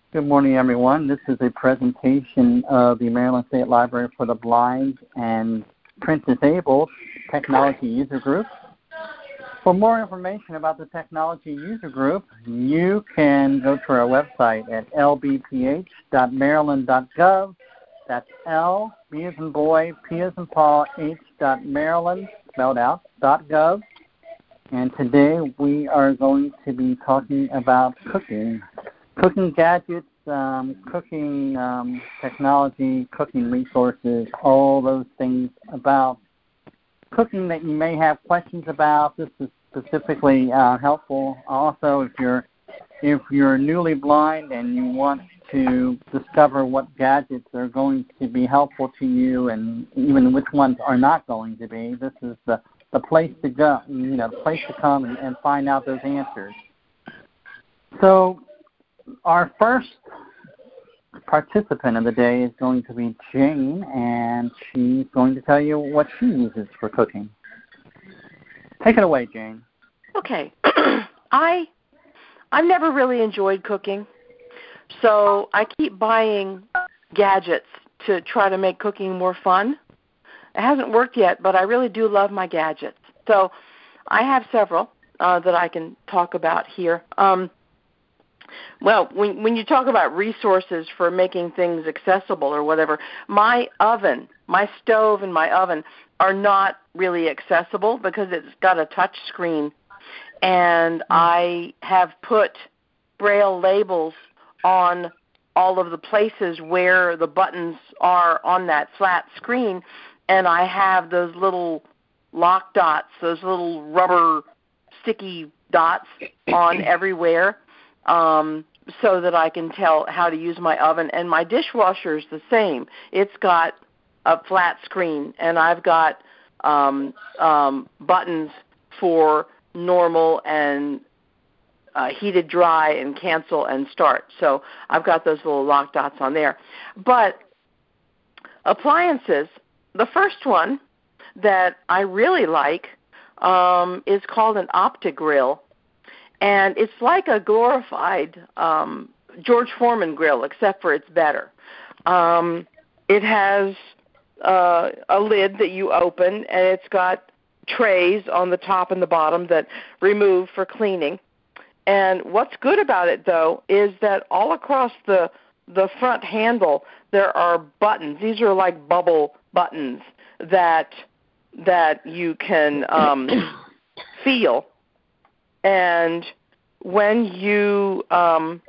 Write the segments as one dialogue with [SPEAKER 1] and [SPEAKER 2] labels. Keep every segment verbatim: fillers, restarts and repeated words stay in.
[SPEAKER 1] Good morning, everyone. This is a presentation of the Maryland State Library for the Blind and Print Disabled Technology User Group. For more information about the Technology User Group, you can go to our website at l b p h dot maryland dot gov. That's L, B as in boy, P as in Paul, H dot Maryland, spelled out, dot gov. And today we are going to be talking about cooking. Cooking gadgets, um, cooking um, technology, cooking resources, all those things about cooking that you may have questions about. This is specifically uh, helpful. Also, if you're if you're newly blind and you want to discover what gadgets are going to be helpful to you, and even which ones are not going to be, this is the, the place to go. You know, the place to come and, and find out those answers. So, our first participant of the day is going to be Jane, and she's going to tell you what she uses for cooking. Take it away, Jane.
[SPEAKER 2] Okay. I, I've never really enjoyed cooking, so I keep buying gadgets to try to make cooking more fun. It hasn't worked yet, but I really do love my gadgets. So I have several uh, that I can talk about here. Um, Well, when when you talk about resources for making things accessible or whatever, my oven, my stove and my oven are not really accessible because it's got a touch screen. And I have put Braille labels on all of the places where the buttons are on that flat screen, and I have those little lock dots, those little rubber sticky dots on everywhere. Um, so that I can tell how to use my oven. And my dishwasher is the same. It's got a flat screen, and I've got um, um, buttons for normal and uh, heated dry and cancel and start. So I've got those little lock dots on there. But appliances, the first one that I really like um, is called an OptiGrill. And it's like a glorified um, George Foreman grill, except for it's better. Um, it has uh, a lid that you open, and it's got trays on the top and the bottom that remove for cleaning. And what's good about it, though, is that all across the the front handle there are buttons. These are like bubble buttons that that you can um, feel. And when you um,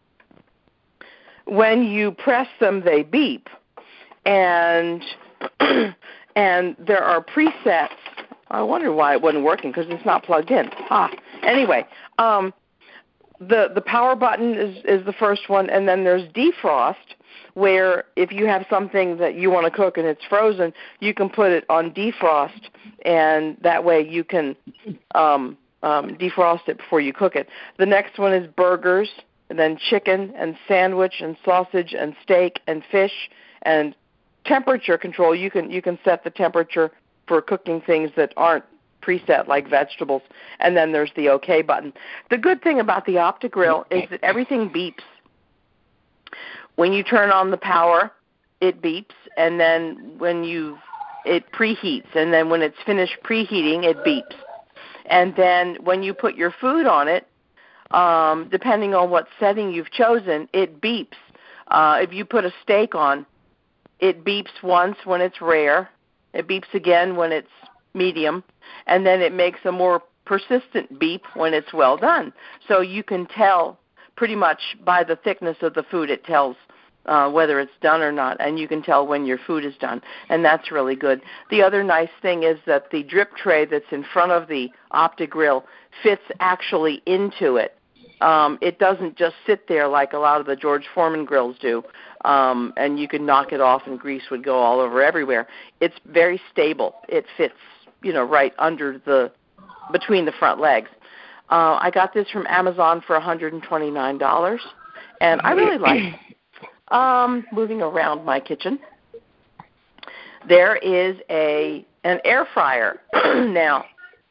[SPEAKER 2] when you press them, they beep, and and there are presets. I wonder why it wasn't working because it's not plugged in. Ah, anyway, um, the the power button is is the first one, and then there's defrost, where if you have something that you want to cook and it's frozen, you can put it on defrost, and that way you can. Um, Um, defrost it before you cook it. The next one is burgers, and then chicken and sandwich and sausage and steak and fish and temperature control. You can you can set the temperature for cooking things that aren't preset like vegetables. And then there's the OK button. The good thing about the OptiGrill is that everything beeps. When you turn on the power, it beeps, and then when you it preheats, and then when it's finished preheating, it beeps. And then when you put your food on it, um, depending on what setting you've chosen, it beeps. Uh, if you put a steak on, it beeps once when it's rare. It beeps again when it's medium. And then it makes a more persistent beep when it's well done. So you can tell pretty much by the thickness of the food, it tells uh, whether it's done or not, and you can tell when your food is done, and that's really good. The other nice thing is that the drip tray that's in front of the OptiGrill fits actually into it. Um, it doesn't just sit there like a lot of the George Foreman grills do, um, and you can knock it off and grease would go all over everywhere. It's very stable. It fits, you know, right under the, between the front legs. Uh, I got this from Amazon for one hundred twenty-nine dollars, and I really like it. Um, moving around my kitchen, there is a an air fryer. Now,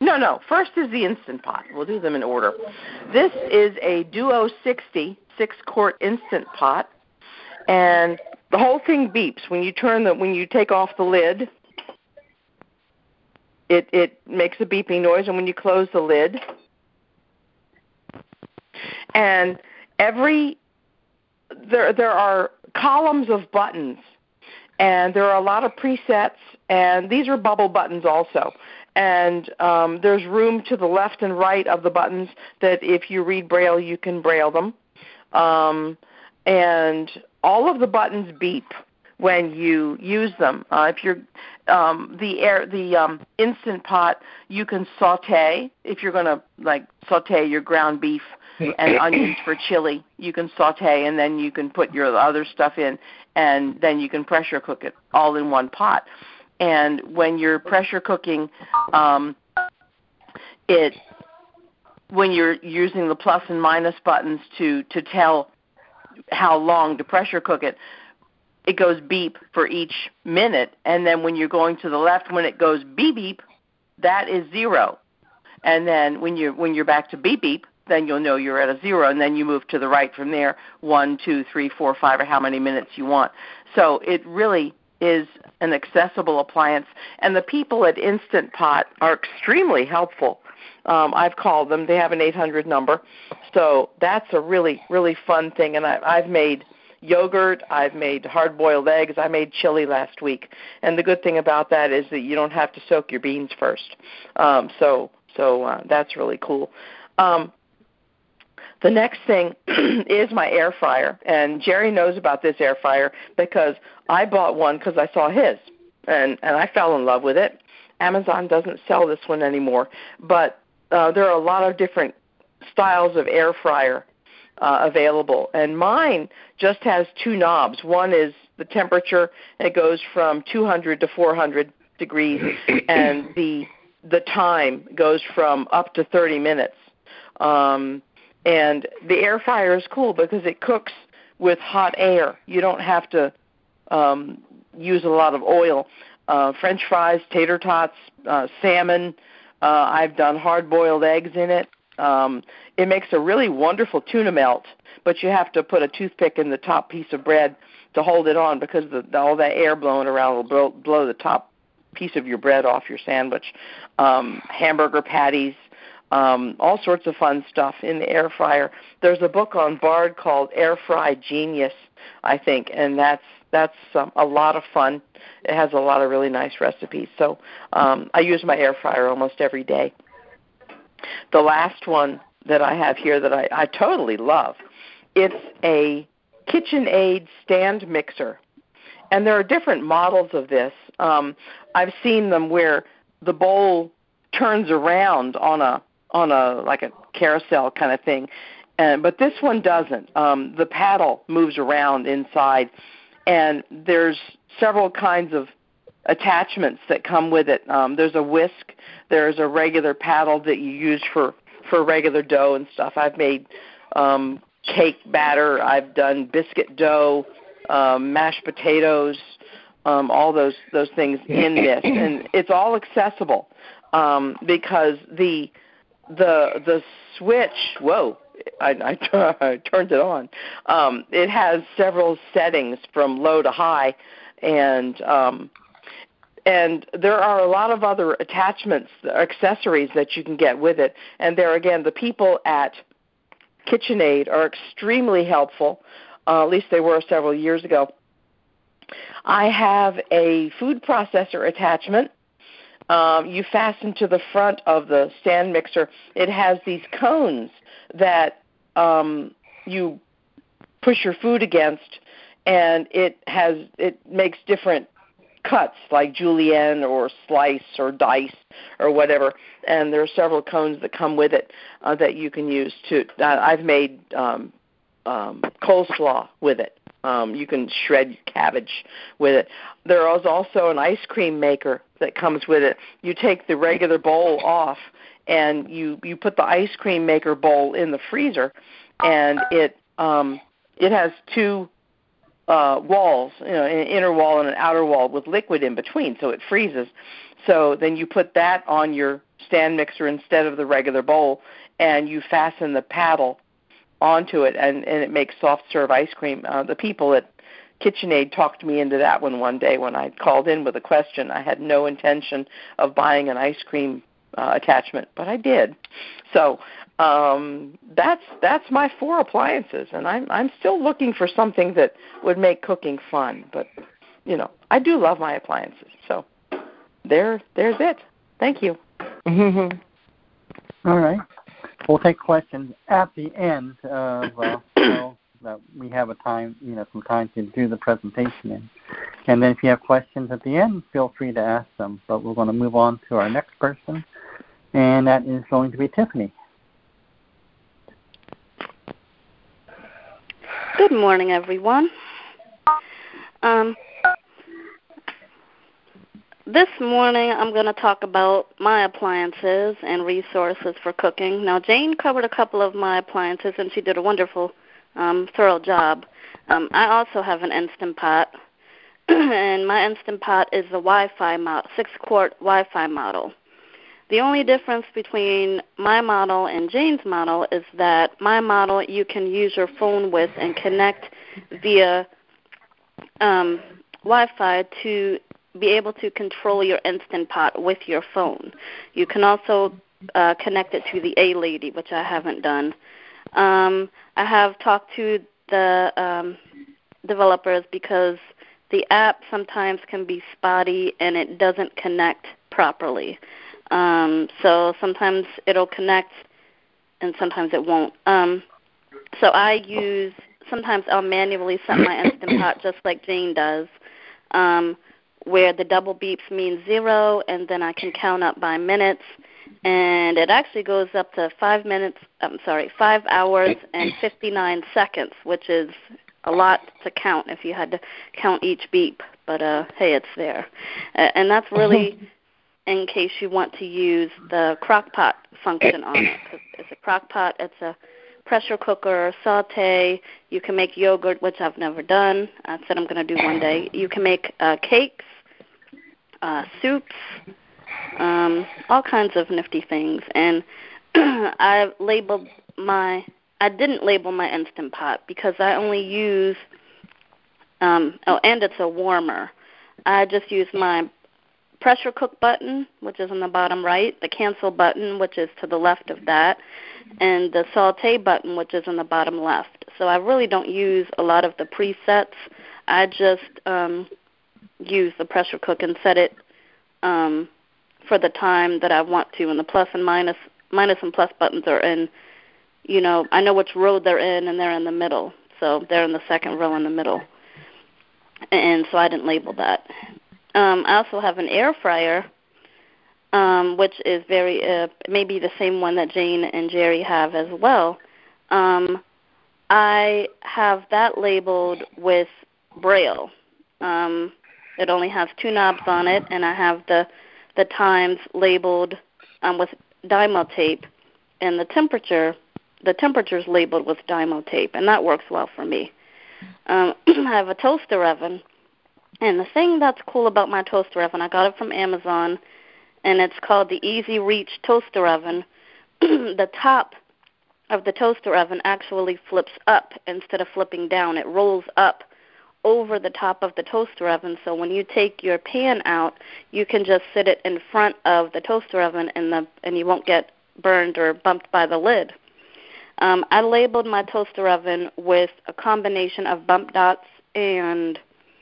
[SPEAKER 2] No, no. First is the Instant Pot. We'll do them in order. This is a Duo sixty six-quart Instant Pot, and the whole thing beeps when you turn the when you take off the lid. It it makes a beeping noise, and when you close the lid, and every there there are columns of buttons, and there are a lot of presets, and these are bubble buttons also. And um, there's room to the left and right of the buttons that if you read Braille, you can Braille them. Um, and all of the buttons beep when you use them. Uh, if you're um, the air, the um, Instant Pot, you can saute. If you're going to like saute your ground beef and onions for chili, you can saute, and then you can put your other stuff in, and then you can pressure cook it all in one pot. And when you're pressure cooking, um, it when you're using the plus and minus buttons to, to tell how long to pressure cook it, it goes beep for each minute. And then when you're going to the left, when it goes beep beep, that is zero. And then when you're when you're back to beep beep, then you'll know you're at a zero. And then you move to the right from there, one, two, three, four, five, or how many minutes you want. So it really is an accessible appliance, and the people at Instant Pot are extremely helpful. Um, I've called them. They have an eight hundred number, so that's a really, really fun thing. And I, I've made yogurt, I've made hard-boiled eggs, I made chili last week, and the good thing about that is that you don't have to soak your beans first. Um, so so uh, that's really cool. Um, The next thing is my air fryer, and Jerry knows about this air fryer because I bought one because I saw his, and, and I fell in love with it. Amazon doesn't sell this one anymore, but uh, there are a lot of different styles of air fryer uh, available, and mine just has two knobs. One is the temperature, and it goes from two hundred to four hundred degrees, and the the time goes from up to thirty minutes. Um, And the air fryer is cool because it cooks with hot air. You don't have to um, use a lot of oil. Uh, French fries, tater tots, uh, salmon. Uh, I've done hard-boiled eggs in it. Um, it makes a really wonderful tuna melt, but you have to put a toothpick in the top piece of bread to hold it on because the, the, all that air blowing around will blow, blow the top piece of your bread off your sandwich. Um, hamburger patties. Um, all sorts of fun stuff in the air fryer. There's a book on Bard called Air Fry Genius, I think, and that's that's um, a lot of fun. It has a lot of really nice recipes. So um, I use my air fryer almost every day. The last one that I have here that I, I totally love, it's a KitchenAid stand mixer, and there are different models of this. Um, I've seen them where the bowl turns around on a on a like a carousel kind of thing, and but this one doesn't. Um, the paddle moves around inside, and there's several kinds of attachments that come with it. Um, there's a whisk, there's a regular paddle that you use for, for regular dough and stuff. I've made um, cake batter, I've done biscuit dough, um, mashed potatoes, um, all those those things in this, and it's all accessible um, because the The the switch, whoa, I, I, I turned it on. Um, it has several settings from low to high, and um, and there are a lot of other attachments, accessories that you can get with it. And there again, the people at KitchenAid are extremely helpful. Uh, at least they were several years ago. I have a food processor attachment. Um, you fasten to the front of the stand mixer. It has these cones that um, you push your food against, and it has it makes different cuts like julienne or slice or dice or whatever. And there are several cones that come with it uh, that you can use to. Uh, I've made um, um, coleslaw with it. Um, you can shred cabbage with it. There is also an ice cream maker that comes with it. You take the regular bowl off, and you, you put the ice cream maker bowl in the freezer, and it um, it has two uh, walls, you know, an inner wall and an outer wall with liquid in between, so it freezes. So then you put that on your stand mixer instead of the regular bowl, and you fasten the paddle onto it, and, and it makes soft serve ice cream. Uh, the people at KitchenAid talked me into that one one day when I called in with a question. I had no intention of buying an ice cream uh, attachment, but I did. So um, that's that's my four appliances, and I'm I'm still looking for something that would make cooking fun. But you know, I do love my appliances. So there, there's it. Thank you.
[SPEAKER 1] All right. We'll take questions at the end of uh, so that we have a time, you know, some time to do the presentation in. And then if you have questions at the end, feel free to ask them. But we're going to move on to our next person, and that is going to be Tiffany.
[SPEAKER 3] Good morning, everyone. Um, This morning, I'm going to talk about my appliances and resources for cooking. Now, Jane covered a couple of my appliances, and she did a wonderful, um, thorough job. Um, I also have an Instant Pot, and my Instant Pot is the Wi-Fi model, six-quart Wi-Fi model. The only difference between my model and Jane's model is that my model you can use your phone with and connect via um, Wi-Fi to be able to control your Instant Pot with your phone. You can also uh, connect it to the A-Lady, which I haven't done. Um, I have talked to the um, developers because the app sometimes can be spotty and it doesn't connect properly. Um, so sometimes it'll connect and sometimes it won't. Um, so I use, sometimes I'll manually set my Instant Pot just like Jane does, um, where the double beeps mean zero, and then I can count up by minutes, and it actually goes up to five minutes, I'm sorry, five hours and fifty-nine seconds, which is a lot to count if you had to count each beep, but uh, hey, it's there. Uh, and that's really in case you want to use the crock pot function on it, because it's a crock pot, it's a pressure cooker, saute. You can make yogurt, which I've never done. I said I'm going to do one day. You can make uh, cakes, uh, soups, um, all kinds of nifty things. And I labeled my, I didn't label my Instant Pot because I only use, um, oh, and it's a warmer. I just use my pressure cook button, which is on the bottom right, the cancel button, which is to the left of that, and the saute button, which is on the bottom left. So I really don't use a lot of the presets. I just um, use the pressure cook and set it um, for the time that I want to. And the plus and minus, minus and plus buttons are in, you know, I know which row they're in, and they're in the middle. So they're in the second row in the middle. And so I didn't label that. Um, I also have an air fryer, um, which is very uh, maybe the same one that Jane and Jerry have as well. Um, I have that labeled with Braille. Um, it only has two knobs on it, and I have the the times labeled um, with Dymo tape, and the temperature the temperature's labeled with Dymo tape, and that works well for me. Um, I have a toaster oven. And the thing that's cool about my toaster oven, I got it from Amazon, and it's called the Easy Reach Toaster Oven. The top of the toaster oven actually flips up instead of flipping down. It rolls up over the top of the toaster oven, so when you take your pan out, you can just sit it in front of the toaster oven, and, the, and you won't get burned or bumped by the lid. Um, I labeled my toaster oven with a combination of bump dots and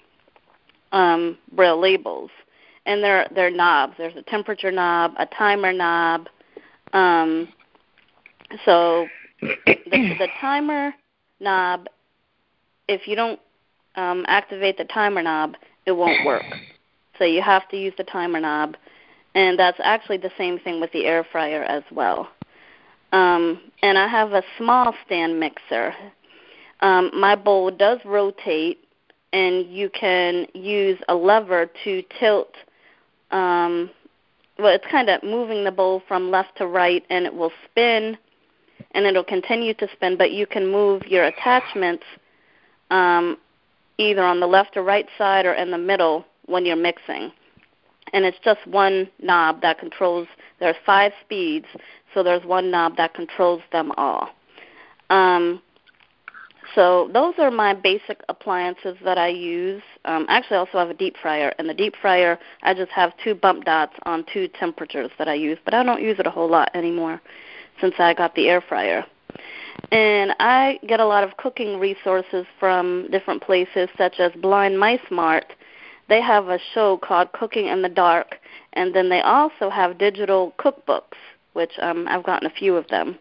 [SPEAKER 3] Um, Braille labels, and they're they're knobs. There's a temperature knob, a timer knob. Um, so the, the timer knob, if you don't um, activate the timer knob, it won't work. So you have to use the timer knob, and that's actually the same thing with the air fryer as well. Um, and I have a small stand mixer. Um, my bowl does rotate, and you can use a lever to tilt, um, well, it's kind of moving the bowl from left to right, and it will spin, and it'll continue to spin, but you can move your attachments um, either on the left or right side or in the middle when you're mixing. and it's just one knob that controls. There's five speeds, so there's one knob that controls them all. Um, so those are my basic appliances that I use. Um, actually, I also have a deep fryer, and the deep fryer, I just have two bump dots on two temperatures that I use, but I don't use it a whole lot anymore since I got the air fryer. And I get a lot of cooking resources from different places, such as Blind Mice Mart. They have a show called Cooking in the Dark, and then they also have digital cookbooks, which um, I've gotten a few of them.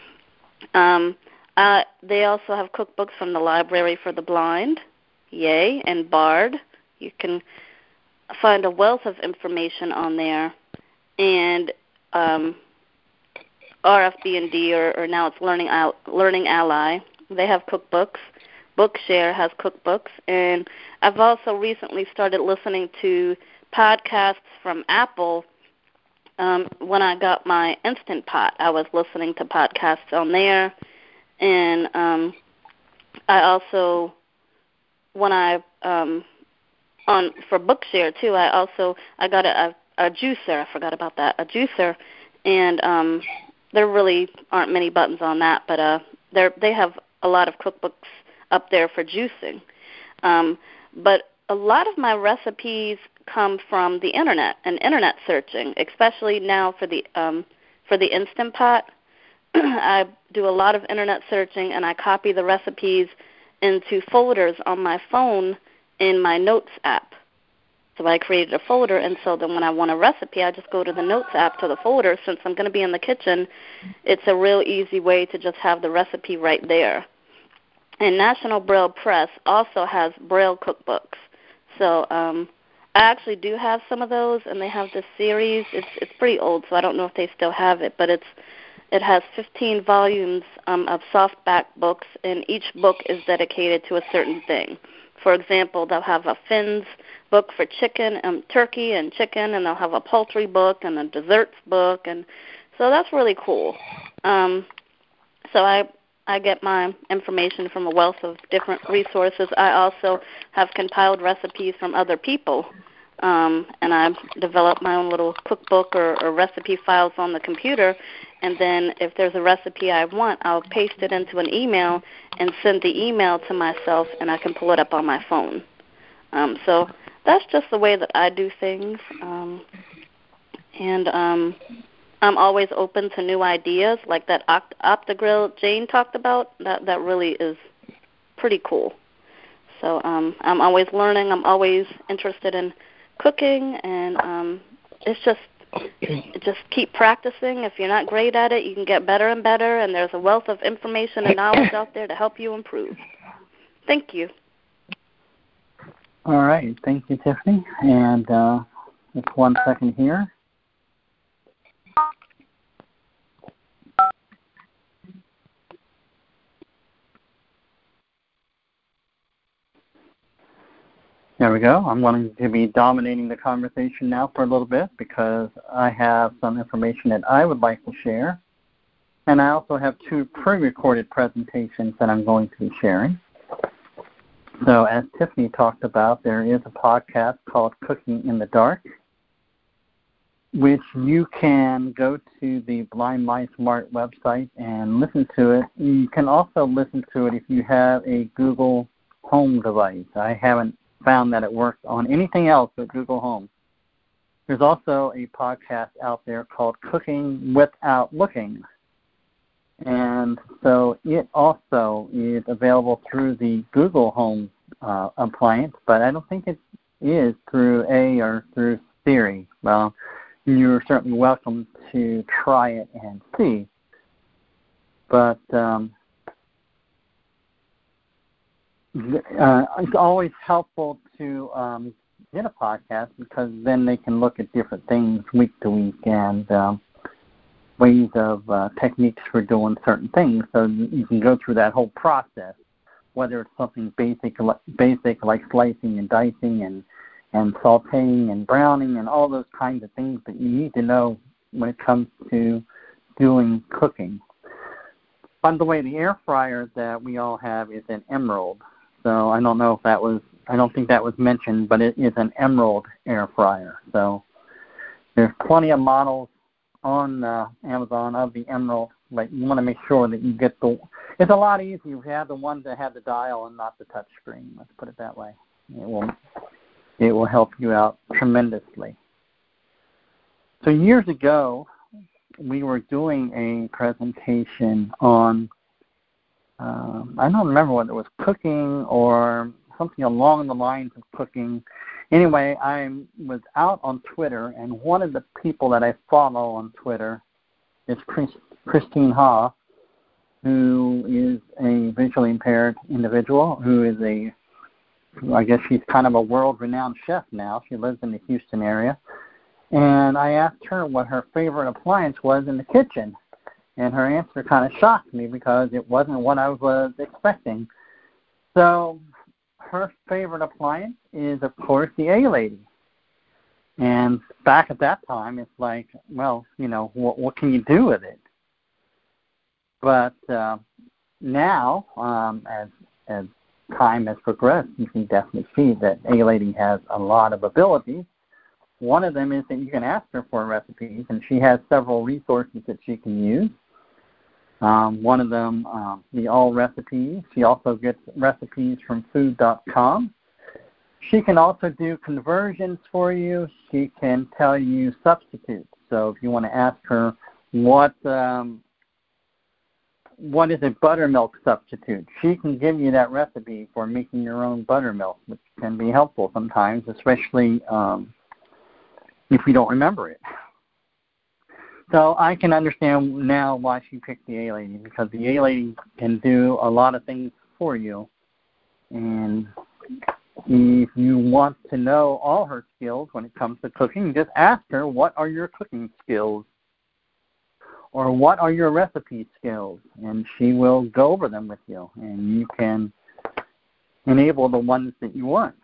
[SPEAKER 3] Um, uh, they also have cookbooks from the Library for the Blind, yay, and Bard. You can find a wealth of information on there. And um, R F B and D, or, or now it's Learning Al- Learning Ally, they have cookbooks. Bookshare has cookbooks. And I've also recently started listening to podcasts from Apple. Um, when I got my Instant Pot, I was listening to podcasts on there. And um, I also, when I, um, on for Bookshare too, I also, I got a, a, a juicer. I forgot about that, a juicer. And um, there really aren't many buttons on that, but uh, they they have a lot of cookbooks up there for juicing. Um, but a lot of my recipes come from the internet and internet searching, especially now for the um, for the Instant Pot. I do a lot of internet searching, and I copy the recipes into folders on my phone in my Notes app. So I created a folder, and so then when I want a recipe, I just go to the Notes app to the folder. Since I'm going to be in the kitchen, it's a real easy way to just have the recipe right there. And National Braille Press also has Braille cookbooks. So um, I actually do have some of those, and they have this series. It's it's pretty old, so I don't know if they still have it, but it's it has fifteen volumes um, of softback books, and each book is dedicated to a certain thing. For example, they'll have a Finn's book for chicken, um, turkey and chicken, and they'll have a poultry book and a desserts book, and so that's really cool. Um, so I I get my information from a wealth of different resources. I also have compiled recipes from other people, um, and I've developed my own little cookbook or, or recipe files on the computer, and then if there's a recipe I want, I'll paste it into an email and send the email to myself, and I can pull it up on my phone. Um, so that's just the way that I do things, um, and um, I'm always open to new ideas, like that Oct- OptiGrill Jane talked about. That that really is pretty cool. So um, I'm always learning. I'm always interested in cooking, and um, it's just just keep practicing. If you're not great at it, you can get better and better, and there's a wealth of information and knowledge out there to help you improve. Thank you.
[SPEAKER 1] All right. Thank you, Tiffany. And uh, just one second here. There we go. I'm going to be dominating the conversation now for a little bit because I have some information that I would like to share. And I also have two pre-recorded presentations that I'm going to be sharing. So as Tiffany talked about, there is a podcast called Cooking in the Dark, which you can go to the Blind Mice Mart website and listen to it. You can also listen to it if you have a Google Home device. I haven't found that it works on anything else but Google Home. There's also a podcast out there called Cooking Without Looking. And so it also is available through the Google Home uh, appliance, but I don't think it is through A or through Siri. Well, you're certainly welcome to try it and see. But um, uh, it's always helpful to um, get a podcast because then they can look at different things week to week and um, ways of uh, techniques for doing certain things. So you can go through that whole process, whether it's something basic, basic like slicing and dicing and and sauteing and browning and all those kinds of things that you need to know when it comes to doing cooking. By the way, the air fryer that we all have is an Emerald. So I don't know if that was, I don't think that was mentioned, but it is an Emerald air fryer. So There's plenty of models on uh, Amazon of the Emerald, but you want to make sure that you get the. It's a lot easier if you have the one that had the dial and not the touch screen. Let's put it that way. It will it will help you out tremendously. So years ago, we were doing a presentation on. Um, I don't remember whether it was cooking or something along the lines of cooking. Anyway, I was out on Twitter, and one of the people that I follow on Twitter is Chris, Christine Ha, who is a visually impaired individual who is a, I guess she's kind of a world-renowned chef now. She lives in the Houston area. And I asked her what her favorite appliance was in the kitchen. And her answer kind of shocked me because it wasn't what I was expecting. So her favorite appliance is, of course, the A-Lady. And back at that time, it's like, well, you know, what, what can you do with it? But uh, now, um, as as time has progressed, you can definitely see that A-Lady has a lot of abilities. One of them is that you can ask her for recipes, and she has several resources that she can use. Um, one of them, um, the All Recipes. She also gets recipes from food dot com. She can also do conversions for you. She can tell you substitutes. So if you want to ask her what um, what is a buttermilk substitute, she can give you that recipe for making your own buttermilk, which can be helpful sometimes, especially um, if you don't remember it. So I can understand now why she picked the A-Lady, because the A-Lady can do a lot of things for you. And if you want to know all her skills when it comes to cooking, just ask her, what are your cooking skills? Or what are your recipe skills? And she will go over them with you, and you can enable the ones that you want.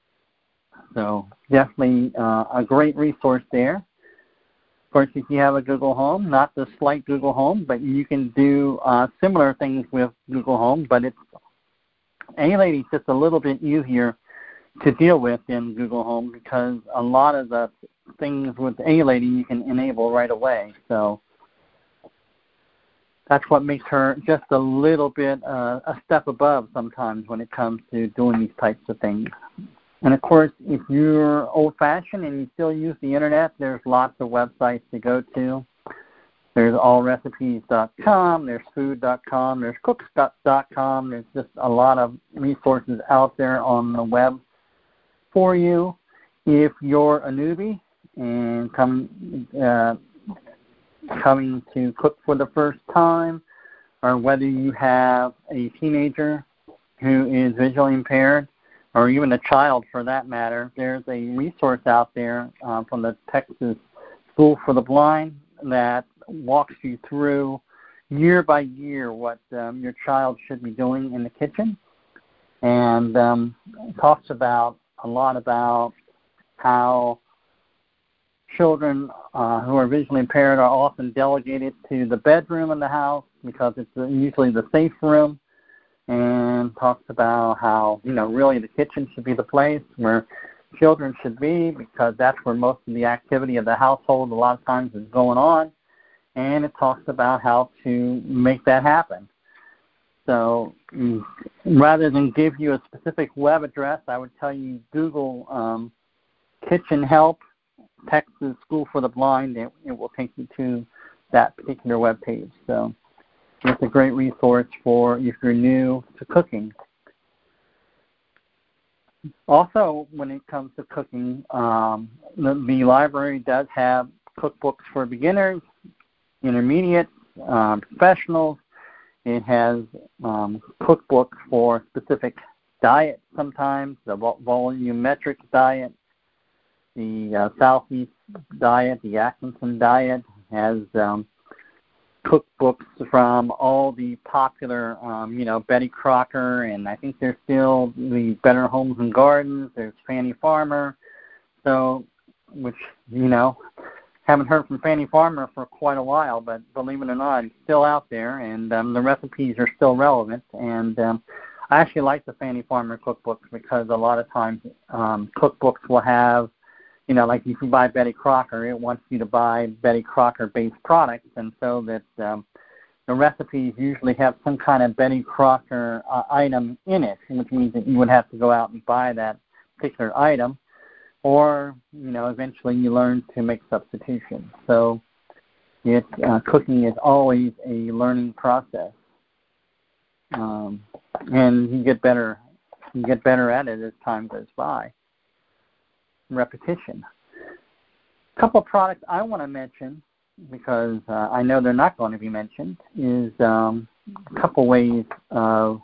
[SPEAKER 1] So definitely uh, a great resource there. Of course, if you have a Google Home, not the slight Google Home, but you can do uh, similar things with Google Home, but it's A-Lady's just a little bit easier to deal with in Google Home because a lot of the things with A-Lady you can enable right away. So that's what makes her just a little bit uh, a step above sometimes when it comes to doing these types of things. And, of course, if you're old-fashioned and you still use the Internet, there's lots of websites to go to. There's all recipes dot com, there's food dot com, there's cooks dot com. There's just a lot of resources out there on the web for you. If you're a newbie and come, uh, coming to cook for the first time, or whether you have a teenager who is visually impaired, or even a child for that matter, there's a resource out there uh, from the Texas School for the Blind that walks you through year by year what um, your child should be doing in the kitchen, and um, talks about a lot about how children uh, who are visually impaired are often delegated to the bedroom in the house because it's usually the safe room, and talks about how, you know, really the kitchen should be the place where children should be because that's where most of the activity of the household a lot of times is going on. And it talks about how to make that happen. So mm, rather than give you a specific web address, I would tell you Google um, Kitchen Help, Texas School for the Blind. It, it will take you to that particular web page. So it's a great resource for if you're new to cooking. Also, when it comes to cooking, um, the, the library does have cookbooks for beginners, intermediate, um, professionals. It has um, cookbooks for specific diets sometimes, the volumetric diet, the uh, Southeast diet, the Atkinson diet, has um, cookbooks from all the popular, um, you know, Betty Crocker, and I think there's still the Better Homes and Gardens. There's Fannie Farmer. So, which, you know, haven't heard from Fannie Farmer for quite a while, but believe it or not, it's still out there, and um, the recipes are still relevant. And um, I actually like the Fannie Farmer cookbooks because a lot of times um, cookbooks will have you know, like if you buy Betty Crocker, it wants you to buy Betty Crocker-based products, and so that um, the recipes usually have some kind of Betty Crocker uh, item in it, which means that you would have to go out and buy that particular item, or, you know, eventually you learn to make substitutions. So it, uh, cooking is always a learning process, um, and you get better, you get better at it as time goes by. Repetition. A couple of products I want to mention, because uh, I know they're not going to be mentioned, is um, a couple ways of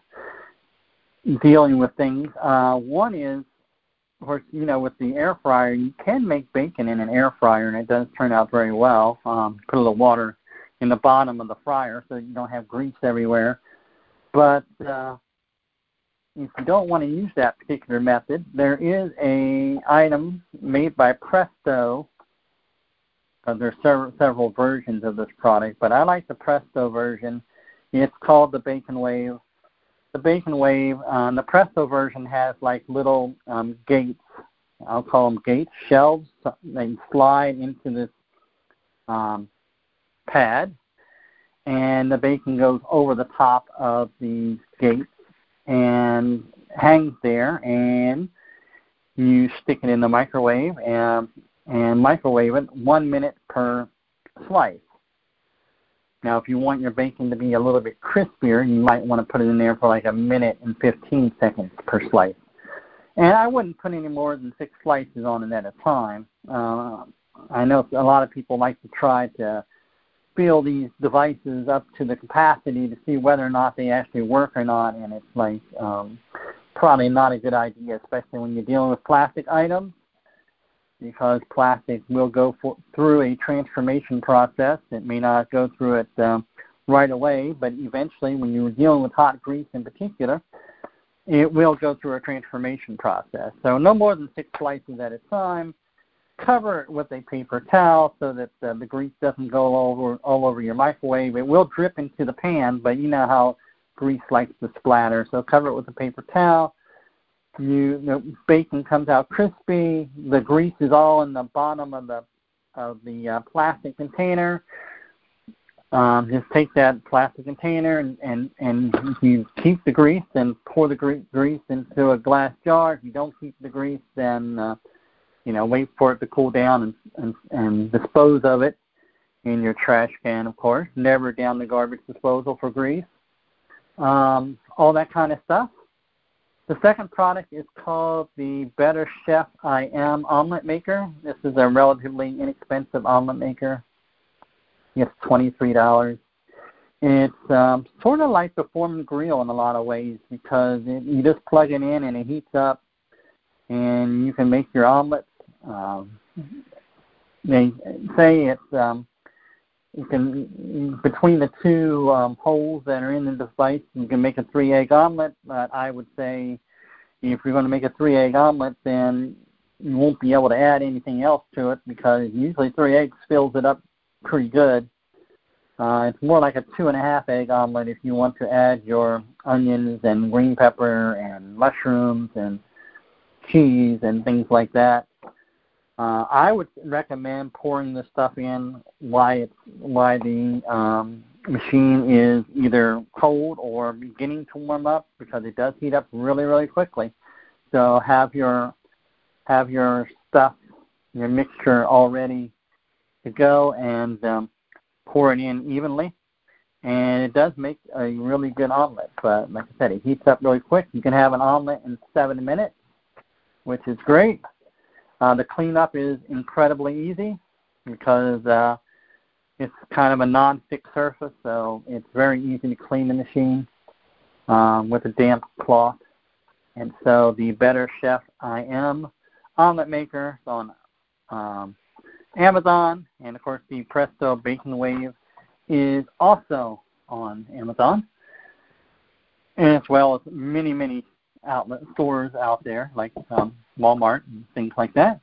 [SPEAKER 1] dealing with things. Uh, one is, of course, you know, with the air fryer, you can make bacon in an air fryer, and it does turn out very well. Um, put a little water in the bottom of the fryer so you don't have grease everywhere. But uh, if you don't want to use that particular method, there is a item made by Presto. Uh, there are several, several versions of this product, but I like the Presto version. It's called the Bacon Wave. The Bacon Wave, uh, the Presto version has like little um, gates. I'll call them gates, shelves. They slide into this um, pad, and the bacon goes over the top of these gates and hangs there, and you stick it in the microwave and, and microwave it one minute per slice. Now, if you want your bacon to be a little bit crispier, you might want to put it in there for like a minute and fifteen seconds per slice. And I wouldn't put any more than six slices on it at a time. Uh, I know a lot of people like to try to fill these devices up to the capacity to see whether or not they actually work or not, and it's like um, probably not a good idea, especially when you're dealing with plastic items, because plastic will go for, through a transformation process. It may not go through it um, right away, but eventually when you're dealing with hot grease in particular, it will go through a transformation process. So no more than six slices at a time. Cover it with a paper towel so that uh, the grease doesn't go all over, all over your microwave. It will drip into the pan, but you know how grease likes to splatter. So cover it with a paper towel. You, the bacon comes out crispy. The grease is all in the bottom of the of the uh, plastic container. Um, just take that plastic container and, and, and you keep the grease and pour the gre- grease into a glass jar. If you don't keep the grease, then uh, you know, wait for it to cool down and, and, and dispose of it in your trash can, of course. Never down the garbage disposal for grease. Um, all that kind of stuff. The second product is called the Better Chef I Am Omelet Maker. This is a relatively inexpensive omelet maker. It's twenty-three dollars. It's um, sort of like the Foreman grill in a lot of ways, because it, you just plug it in and it heats up, and you can make your omelets. Um, they say it's um, you can, between the two um, holes that are in the device, you can make a three-egg omelet. But I would say if you're going to make a three-egg omelet, then you won't be able to add anything else to it, because usually three eggs fills it up pretty good. Uh, it's more like a two-and-a-half egg omelet if you want to add your onions and green pepper and mushrooms and cheese and things like that. Uh, I would recommend pouring this stuff in while, it's, while the um, machine is either cold or beginning to warm up, because it does heat up really, really quickly. So have your have your stuff, your mixture all ready to go, and um, pour it in evenly. And it does make a really good omelet. But like I said, it heats up really quick. You can have an omelet in seven minutes, which is great. Uh, the cleanup is incredibly easy, because uh, it's kind of a non-stick surface, so it's very easy to clean the machine um, with a damp cloth. And so the Better Chef I Am Omelet Maker is on um, Amazon, and of course the Presto Bacon Wave is also on Amazon, and as well as many, many outlet stores out there, like um, Walmart and things like that.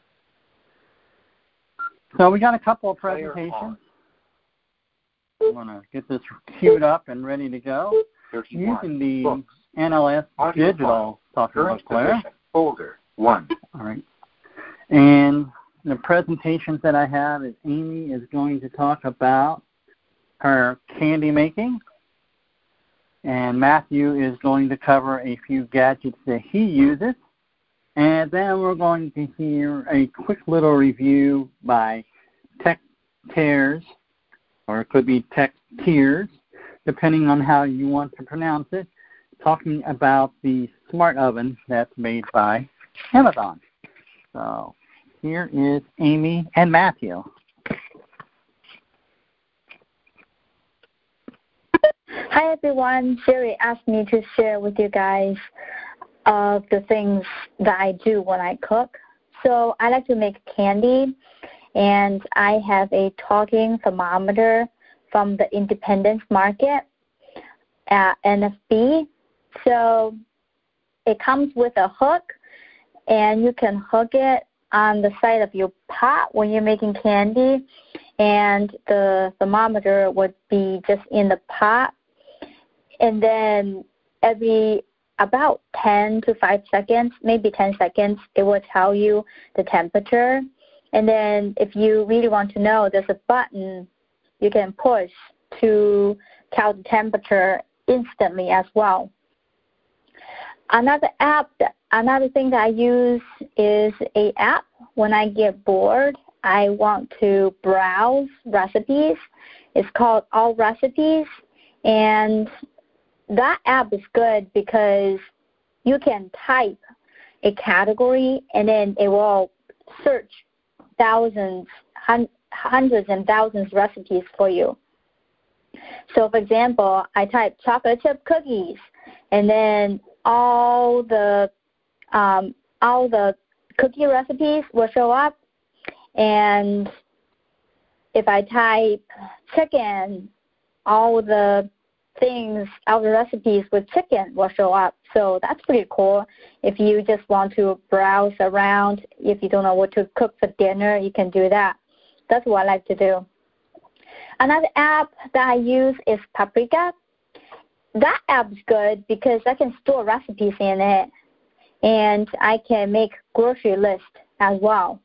[SPEAKER 1] So we got a couple of presentations. I'm going to get this queued up and ready to go using the Books. N L S Audio Digital software book player.
[SPEAKER 4] Folder one.
[SPEAKER 1] All right. And the presentations that I have is Amy is going to talk about her candy making, and Matthew is going to cover a few gadgets that he uses, and then we're going to hear a quick little review by Tech Tears, or it could be Tech Tears, depending on how you want to pronounce it, talking about the smart oven that's made by Amazon. So here is Amy and Matthew.
[SPEAKER 4] Hi everyone, Sherry asked me to share with you guys of the things that I do when I cook. So I like to make candy, and I have a talking thermometer from the Independence Market at N F B. So it comes with a hook, and you can hook it on the side of your pot when you're making candy, and the thermometer would be just in the pot. And then every about ten to five seconds, maybe ten seconds, it will tell you the temperature. And then if you really want to know, there's a button you can push to count the temperature instantly as well. Another app, that, another thing that I use is a app. When I get bored, I want to browse recipes. It's called All Recipes, and that app is good because you can type a category and then it will search thousands, hun- hundreds and thousands of recipes for you. So, for example, I type chocolate chip cookies, and then all the um, all the cookie recipes will show up. And if I type chicken, all the things, all the recipes with chicken will show up. So that's pretty cool. If you just want to browse around, if you don't know what to cook for dinner, you can do that. That's what I like to do. Another app that I use is Paprika. That app is good because I can store recipes in it, and I can make grocery list as well.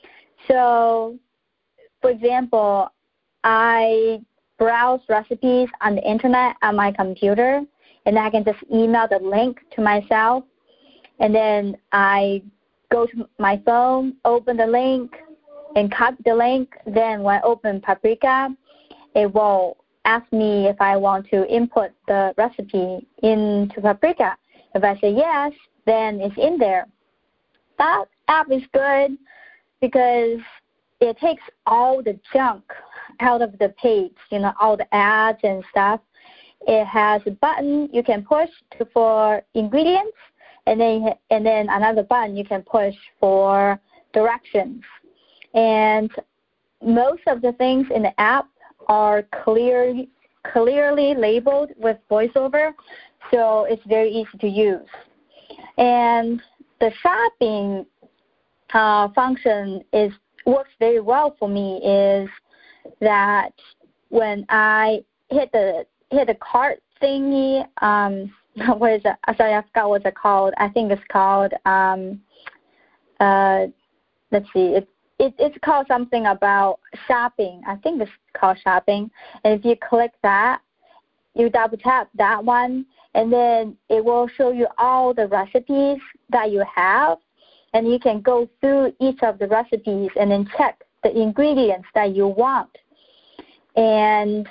[SPEAKER 4] So, for example, I browse recipes on the internet on my computer, and I can just email the link to myself, and then I go to my phone, open the link, and copy the link. Then when I open Paprika, it will ask me if I want to input the recipe into Paprika. If I say yes, then it's in there. That app is good because it takes all the junk out of the page, you know, all the ads and stuff. It has a button you can push to, for ingredients, and then and then another button you can push for directions. And most of the things in the app are clearly clearly labeled with voiceover, so it's very easy to use. And the shopping uh, function is works very well for me is that when I hit the hit the cart thingy, um, what is it? Sorry, I forgot what it's called. I think it's called. Um, uh, let's see. It, it it's called something about shopping. I think it's called shopping. And if you click that, you double tap that one, and then it will show you all the recipes that you have, and you can go through each of the recipes and then check the ingredients that you want. And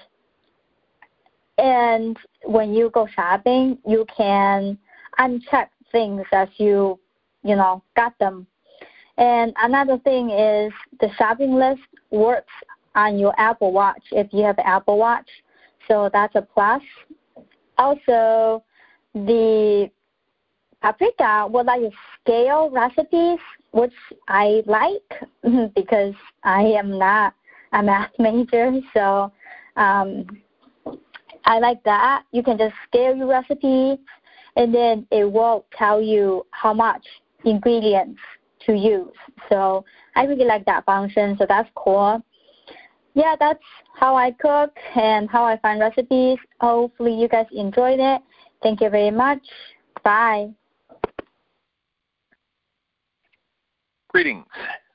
[SPEAKER 4] and when you go shopping, you can uncheck things as you, you know, got them. And another thing is the shopping list works on your Apple Watch if you have an Apple Watch. So that's a plus. Also, the Paprika will let you scale recipes, which I like because I am not a math major, so um, I like that. You can just scale your recipe, and then it will tell you how much ingredients to use. So I really like that function, so that's cool. Yeah, that's how I cook and how I find recipes. Hopefully you guys enjoyed it. Thank you very much. Bye.
[SPEAKER 5] Greetings.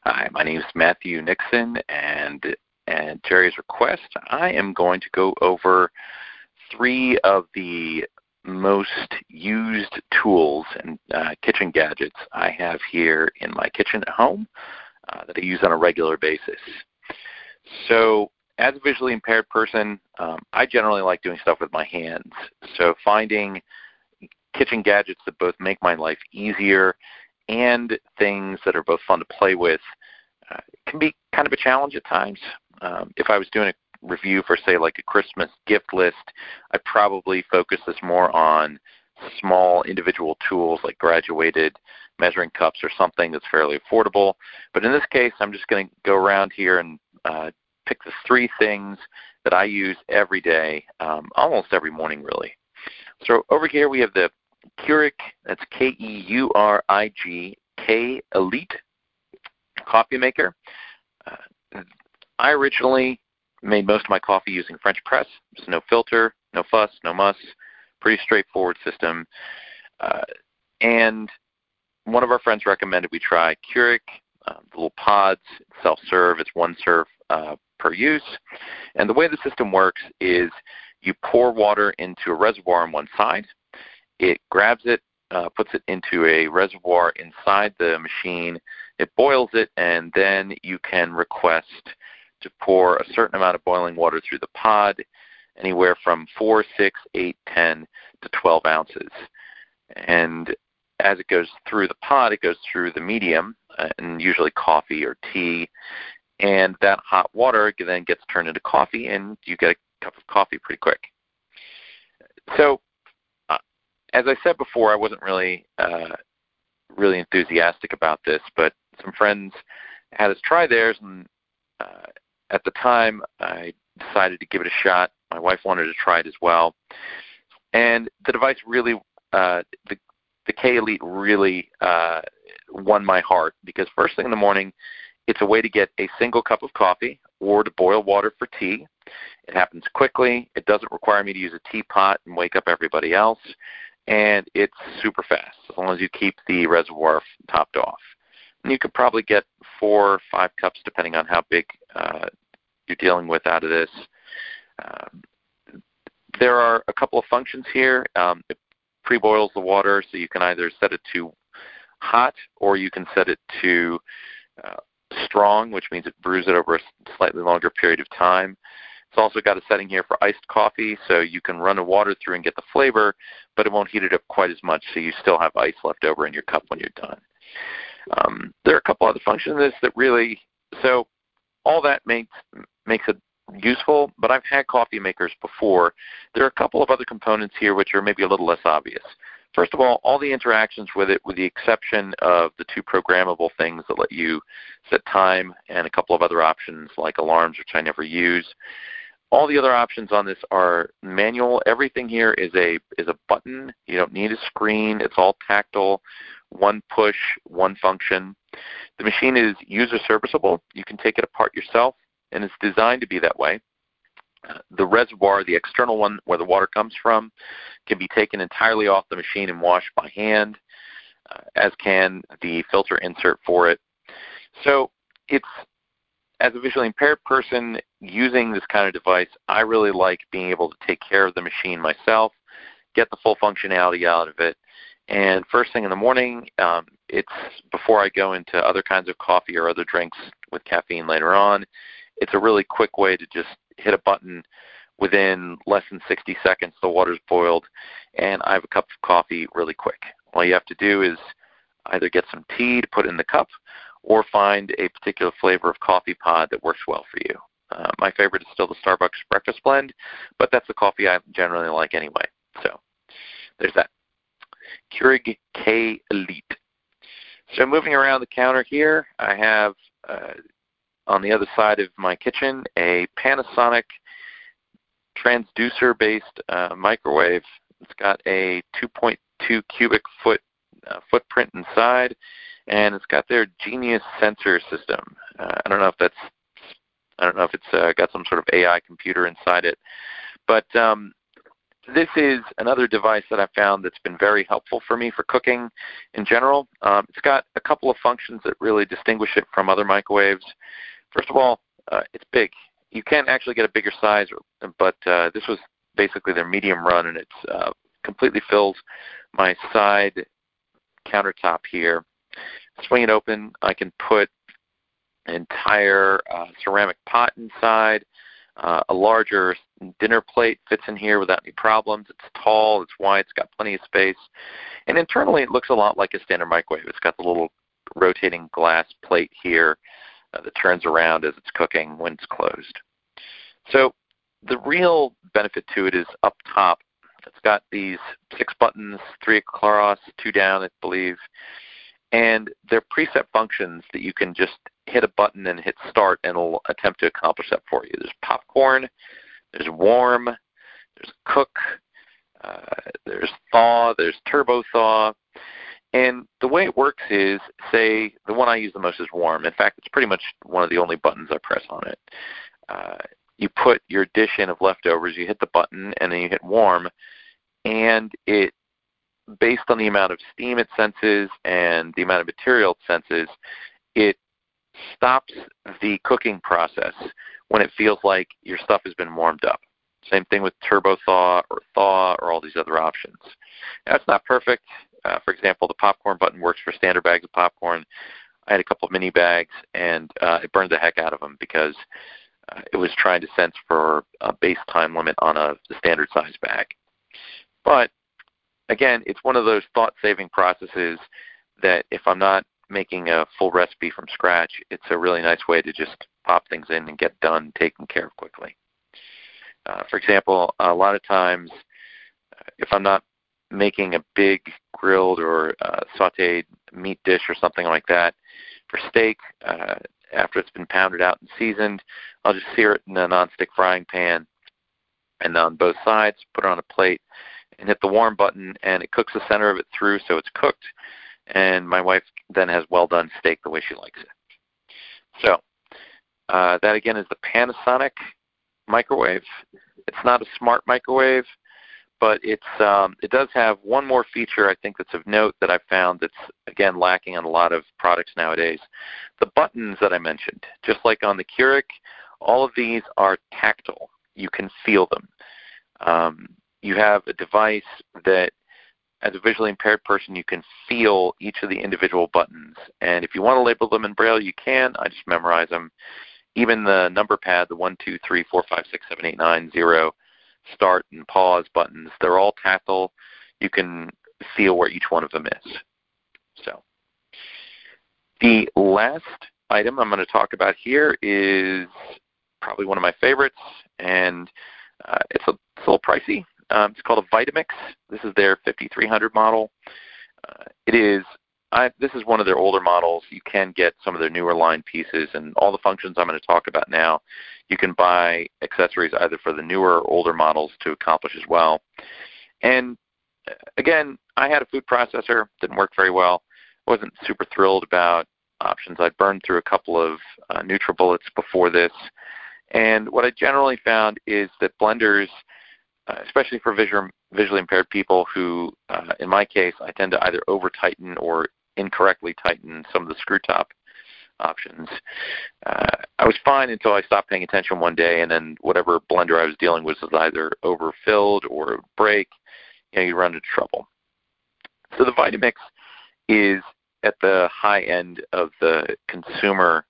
[SPEAKER 5] Hi, my name is Matthew Nixon, and at Jerry's request, I am going to go over three of the most used tools and uh, kitchen gadgets I have here in my kitchen at home uh, that I use on a regular basis. So as a visually impaired person, um, I generally like doing stuff with my hands. So finding kitchen gadgets that both make my life easier and things that are both fun to play with uh, can be kind of a challenge at times. Um, if I was doing a review for, say, like a Christmas gift list, I'd probably focus this more on small individual tools like graduated measuring cups or something that's fairly affordable. But in this case, I'm just going to go around here and uh, pick the three things that I use every day, um, almost every morning, really. So over here we have the Keurig, that's K E U R I G, K Elite coffee maker. Uh, I originally made most of my coffee using French press. There's no filter, no fuss, no muss, pretty straightforward system. Uh, and one of our friends recommended we try Keurig, uh, the little pods, self-serve. It's one serve uh, per use. And the way the system works is you pour water into a reservoir on one side. It grabs it, uh, puts it into a reservoir inside the machine. It boils it, and then you can request to pour a certain amount of boiling water through the pod, anywhere from four, six, eight, ten to twelve ounces. And as it goes through the pod, it goes through the medium, uh, and usually coffee or tea, and that hot water then gets turned into coffee, and you get a cup of coffee pretty quick. So, uh, as I said before, I wasn't really uh, really enthusiastic about this, but some friends had us try theirs, and uh, at the time, I decided to give it a shot. My wife wanted to try it as well, and the device really, uh, the the K Elite really uh, won my heart, because first thing in the morning, it's a way to get a single cup of coffee or to boil water for tea. It happens quickly. It doesn't require me to use a teapot and wake up everybody else, and it's super fast as long as you keep the reservoir topped off. And you could probably get four or five cups depending on how big uh, you're dealing with out of this. Um, there are a couple of functions here. Um, it pre-boils the water, so you can either set it to hot or you can set it to uh, strong, which means it brews it over a slightly longer period of time. It's also got a setting here for iced coffee, so you can run the water through and get the flavor, but it won't heat it up quite as much, so you still have ice left over in your cup when you're done. Um, there are a couple other functions in this that really, so all that makes makes it useful, but I've had coffee makers before. There are a couple of other components here which are maybe a little less obvious. First of all, all the interactions with it, with the exception of the two programmable things that let you set time and a couple of other options like alarms, which I never use, all the other options on this are manual. Everything here is a is a button. You don't need a screen. It's all tactile. One push, one function. The machine is user serviceable. You can take it apart yourself, and it's designed to be that way. Uh, the reservoir, the external one where the water comes from, can be taken entirely off the machine and washed by hand, uh, as can the filter insert for it. So it's, as a visually impaired person using this kind of device, I really like being able to take care of the machine myself, get the full functionality out of it. And first thing in the morning, um, it's before I go into other kinds of coffee or other drinks with caffeine later on, it's a really quick way to just hit a button. Within less than sixty seconds, the water's boiled, and I have a cup of coffee really quick. All you have to do is either get some tea to put in the cup or find a particular flavor of coffee pod that works well for you. Uh, my favorite is still the Starbucks breakfast blend, but that's the coffee I generally like anyway. So there's that. Keurig K Elite. So moving around the counter here, I have uh, on the other side of my kitchen a Panasonic transducer-based uh, microwave. It's got a two point two cubic foot uh, footprint inside, and it's got their Genius sensor system. Uh, I don't know if that's I don't know if it's uh, got some sort of A I computer inside it, but um, this is another device that I've found that's been very helpful for me for cooking in general. Um, it's got a couple of functions that really distinguish it from other microwaves. First of all, uh, it's big. You can actually get a bigger size, but uh, this was basically their medium run, and it uh, completely fills my side countertop here. Swing it open, I can put an entire uh, ceramic pot inside. Uh, a larger dinner plate fits in here without any problems. It's tall, it's wide, it's got plenty of space. And internally it looks a lot like a standard microwave. It's got the little rotating glass plate here uh, that turns around as it's cooking when it's closed. So the real benefit to it is up top. It's got these six buttons, three across, two down, I believe. And they're preset functions that you can just hit a button and hit start, and it'll attempt to accomplish that for you. There's popcorn, there's warm, there's cook, uh, there's thaw, there's turbo thaw. And the way it works is, say, the one I use the most is warm. In fact, it's pretty much one of the only buttons I press on it. Uh, you put your dish in of leftovers, you hit the button, and then you hit warm, and it, based on the amount of steam it senses and the amount of material it senses, it stops the cooking process when it feels like your stuff has been warmed up. Same thing with turbo thaw or thaw or all these other options. Now, it's not perfect. Uh, for example, the popcorn button works for standard bags of popcorn. I had a couple of mini bags, and uh, it burned the heck out of them because uh, it was trying to sense for a base time limit on a the standard size bag. But again, it's one of those thought-saving processes that if I'm not making a full recipe from scratch, it's a really nice way to just pop things in and get done, taken care of quickly. Uh, for example, a lot of times, if I'm not making a big grilled or uh, sautéed meat dish or something like that, for steak, uh, after it's been pounded out and seasoned, I'll just sear it in a nonstick frying pan, and on both sides, put it on a plate, and hit the warm button, and it cooks the center of it through so it's cooked, and my wife then has well-done steak the way she likes it. So uh, that, again, is the Panasonic microwave. It's not a smart microwave, but it's um, it does have one more feature I think that's of note that I've found that's, again, lacking on a lot of products nowadays. The buttons that I mentioned, just like on the Keurig, all of these are tactile. You can feel them. Um, you have a device that, as a visually impaired person, you can feel each of the individual buttons. And if you want to label them in Braille, you can. I just memorize them. Even the number pad, the one, two, three, four, five, six, seven, eight, nine, zero, start and pause buttons, they're all tactile. You can feel where each one of them is. So the last item I'm going to talk about here is probably one of my favorites, and uh, it's, a, it's a little pricey. Um, it's called a Vitamix. This is their fifty-three hundred model. Uh, it is, I, this is one of their older models. You can get some of their newer line pieces, and all the functions I'm going to talk about now, you can buy accessories either for the newer or older models to accomplish as well. And again, I had a food processor, didn't work very well. Wasn't super thrilled about options. I burned through a couple of uh, NutriBullets before this. And what I generally found is that blenders, Uh, especially for visual, visually impaired people who, uh, in my case, I tend to either over-tighten or incorrectly tighten some of the screw top options. Uh, I was fine until I stopped paying attention one day, and then whatever blender I was dealing with was either overfilled or it would break. You know, you run into trouble. So the Vitamix is at the high end of the consumer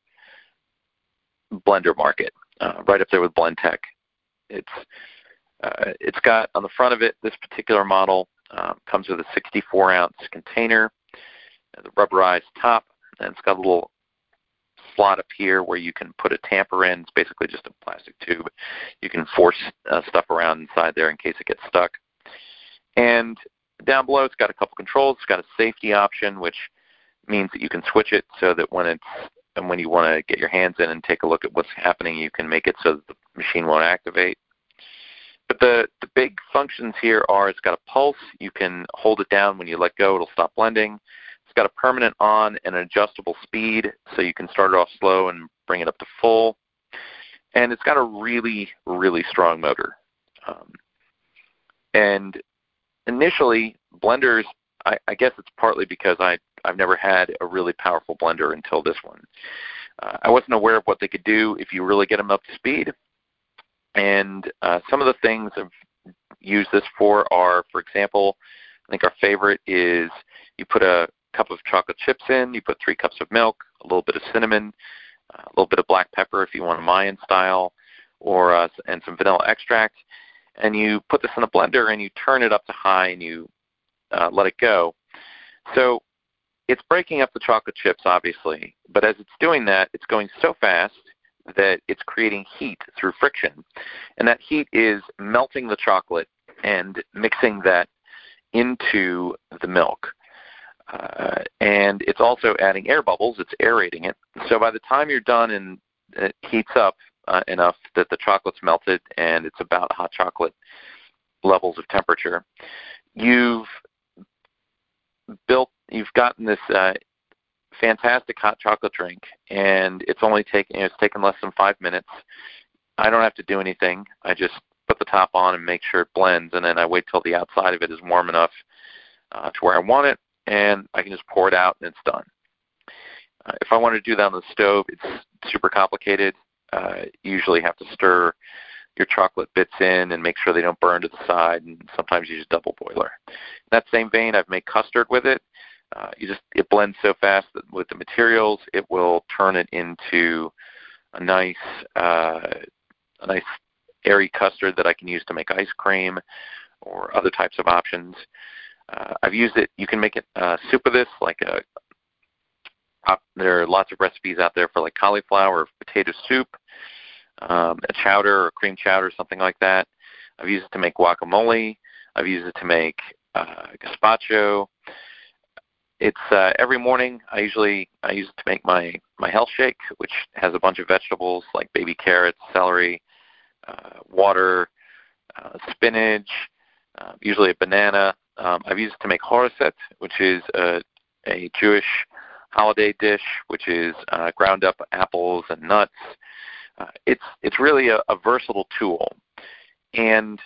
[SPEAKER 5] blender market, uh, right up there with Blendtec. It's Uh, it's got on the front of it, this particular model um, comes with a sixty-four ounce container, the rubberized top, and it's got a little slot up here where you can put a tamper in. It's basically just a plastic tube. You can force uh, stuff around inside there in case it gets stuck. And down below, it's got a couple controls. It's got a safety option, which means that you can switch it so that when it's and when you want to get your hands in and take a look at what's happening, you can make it so that the machine won't activate. But the, the big functions here are it's got a pulse. You can hold it down. When you let go, it'll stop blending. It's got a permanent on and an adjustable speed, so you can start it off slow and bring it up to full. And it's got a really, really strong motor. Um, And initially, blenders, I, I guess it's partly because I, I've never had a really powerful blender until this one. Uh, I wasn't aware of what they could do if you really get them up to speed. And uh, some of the things I've used this for are, for example, I think our favorite is you put a cup of chocolate chips in, you put three cups of milk, a little bit of cinnamon, a little bit of black pepper if you want a Mayan style, or uh, and some vanilla extract, and you put this in a blender and you turn it up to high and you uh, let it go. So it's breaking up the chocolate chips, obviously, but as it's doing that, it's going so fast that it's creating heat through friction, and that heat is melting the chocolate and mixing that into the milk. Uh, and it's also adding air bubbles. It's aerating it. So by the time you're done and it heats up uh, enough that the chocolate's melted and it's about hot chocolate levels of temperature, you've built, you've gotten this uh, fantastic hot chocolate drink, and it's only taken, you know, it's taken less than five minutes. I don't have to do anything. I just put the top on and make sure it blends, and then I wait till the outside of it is warm enough uh, to where I want it, and I can just pour it out and it's done. Uh, if I want to do that on the stove, it's super complicated. Uh, you usually have to stir your chocolate bits in and make sure they don't burn to the side, and sometimes you use double boiler. In that same vein, I've made custard with it. Uh, you just it blends so fast that with the materials, it will turn it into a nice, uh, a nice airy custard that I can use to make ice cream or other types of options. Uh, I've used it. You can make it uh, soup of this, like a. Uh, there are lots of recipes out there for like cauliflower or potato soup, um, a chowder or cream chowder, something like that. I've used it to make guacamole. I've used it to make uh, gazpacho. It's uh, every morning. I usually I use it to make my my health shake, which has a bunch of vegetables like baby carrots, celery, uh, water, uh, spinach, uh, usually a banana. Um, I've used it to make horeset, which is a, a Jewish holiday dish, which is uh, ground up apples and nuts. Uh, it's it's really a, a versatile tool, and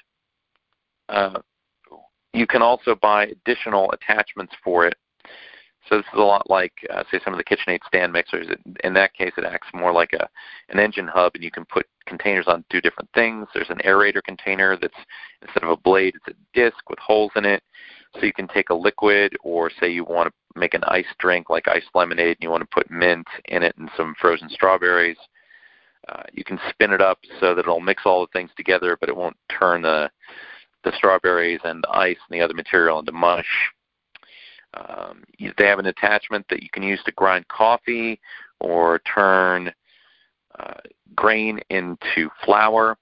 [SPEAKER 5] uh, you can also buy additional attachments for it. So this is a lot like, uh, say, some of the KitchenAid stand mixers. In that case, it acts more like a an engine hub, and you can put containers on to do different things. There's an aerator container that's, instead of a blade, it's a disc with holes in it. So you can take a liquid, or say you want to make an iced drink like iced lemonade, and you want to put mint in it and some frozen strawberries. Uh, you can spin it up so that it'll mix all the things together, but it won't turn the, the strawberries and the ice and the other material into mush. Um, they have an attachment that you can use to grind coffee or turn uh, grain into flour.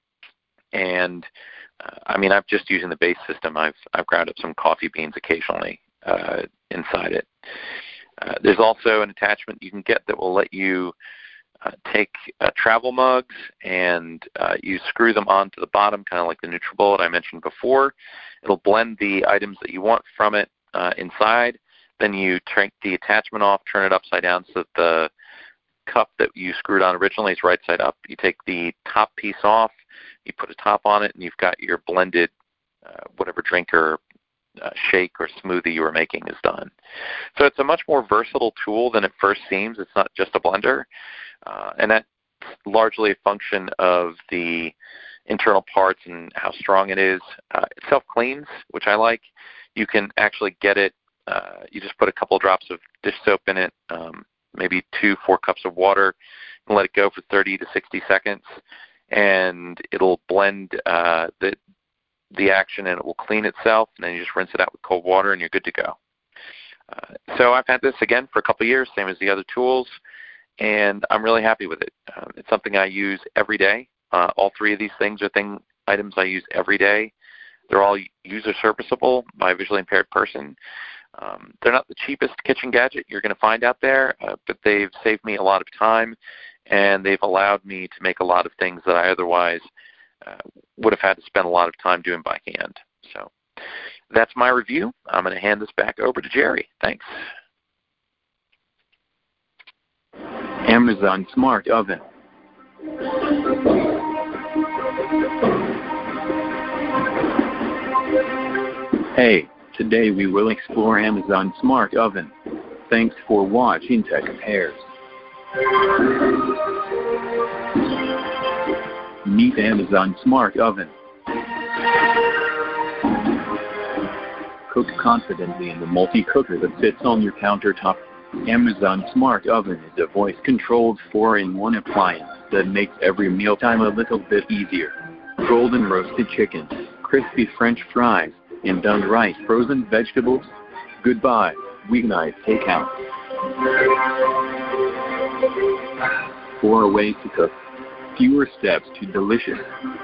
[SPEAKER 5] And uh, I mean, I'm just using the base system. I've I've ground up some coffee beans occasionally uh, inside it. Uh, there's also an attachment you can get that will let you uh, take uh, travel mugs and uh, you screw them onto the bottom, kind of like the NutriBullet I mentioned before. It'll blend the items that you want from it Uh, inside. Then you take the attachment off, turn it upside down so that the cup that you screwed on originally is right side up. You take the top piece off, you put a top on it, and you've got your blended uh, whatever drink or uh, shake or smoothie you were making is done. So it's a much more versatile tool than it first seems. It's not just a blender. Uh, and that's largely a function of the internal parts and how strong it is. Uh, it self-cleans, which I like. You can actually get it, uh, you just put a couple of drops of dish soap in it, um, maybe two, four cups of water, and let it go for thirty to sixty seconds, and it'll blend uh, the, the action, and it will clean itself, and then you just rinse it out with cold water, and you're good to go. Uh, so I've had this, again, for a couple of years, same as the other tools, and I'm really happy with it. Uh, it's something I use every day. Uh, all three of these things are thing, items I use every day. They're all user serviceable by a visually impaired person. Um, they're not the cheapest kitchen gadget you're going to find out there, uh, but they've saved me a lot of time, and they've allowed me to make a lot of things that I otherwise uh, would have had to spend a lot of time doing by hand. So that's my review. I'm going to hand this back over to Jerry. Thanks.
[SPEAKER 6] Amazon Smart Oven. Hey, today we will explore Amazon Smart Oven. Thanks for watching Tech Pairs. Meet Amazon Smart Oven. Cook confidently in the multi-cooker that sits on your countertop. Amazon Smart Oven is a voice-controlled four in one appliance that makes every mealtime a little bit easier. Golden roasted chicken, crispy French fries, and done right frozen vegetables. Goodbye, weeknight takeout. Four ways to cook. Fewer steps to delicious.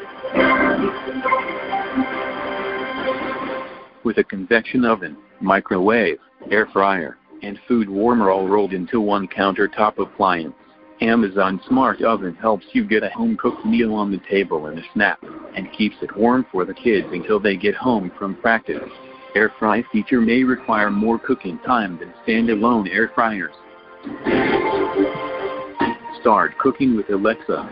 [SPEAKER 6] With a convection oven, microwave, air fryer, and food warmer all rolled into one countertop appliance, Amazon Smart Oven helps you get a home-cooked meal on the table in a snap, and keeps it warm for the kids until they get home from practice. Air fry feature may require more cooking time than standalone air fryers. Start cooking with Alexa.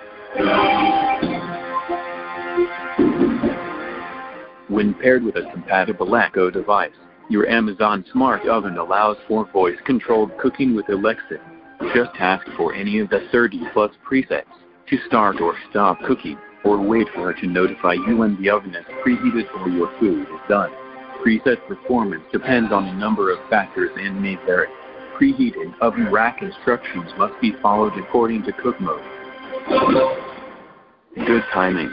[SPEAKER 6] When paired with a compatible Echo device, your Amazon Smart Oven allows for voice-controlled cooking with Alexa. Just ask for any of the thirty plus presets to start or stop cooking, or wait for her to notify you when the oven is preheated or your food is done. Preset performance depends on a number of factors and may vary. Preheat and oven rack instructions must be followed according to cook mode. Good timing.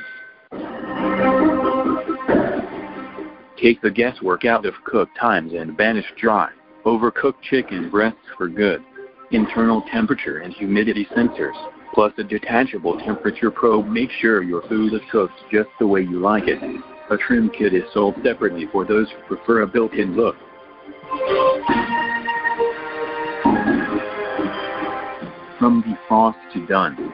[SPEAKER 6] Take the guesswork out of cook times and banish dry, overcooked chicken breasts for good. Internal temperature and humidity sensors, plus a detachable temperature probe make sure your food is cooked just the way you like it. A trim kit is sold separately for those who prefer a built-in look. From defrost to done.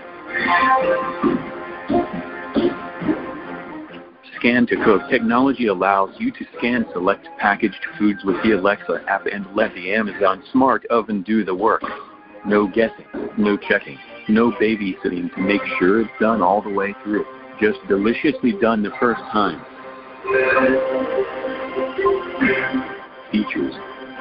[SPEAKER 6] Scan to Cook technology allows you to scan select packaged foods with the Alexa app and let the Amazon Smart Oven do the work. No guessing, no checking, no babysitting to make sure it's done all the way through. Just deliciously done the first time. Features.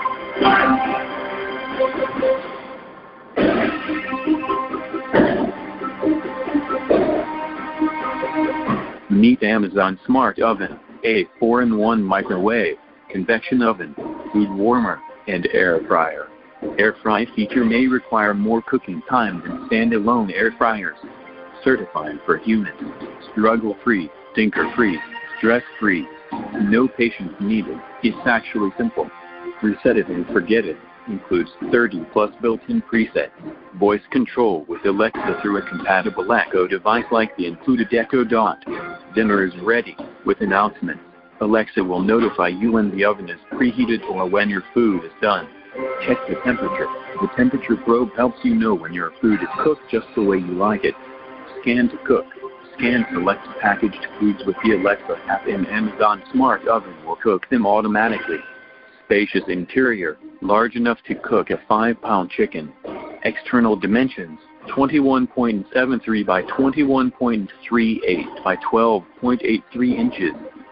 [SPEAKER 6] Meet Amazon Smart Oven, a four in one microwave, convection oven, food warmer, and air fryer. Air fry feature may require more cooking time than standalone air fryers. Certified for humans. Struggle-free, stinker-free, stress-free. No patience needed. It's actually simple. Reset it and forget it. Includes thirty plus built-in presets. Voice control with Alexa through a compatible Echo device like the included Echo Dot. Dinner is ready with announcements. Alexa will notify you when the oven is preheated or when your food is done. Check the temperature. The temperature probe helps you know when your food is cooked just the way you like it. Scan to Cook. Scan select packaged foods with the Alexa app, and Amazon Smart Oven will cook them automatically. Spacious interior, large enough to cook a five pound chicken. External dimensions, twenty-one point seven three by twenty-one point three eight by twelve point eight three inches.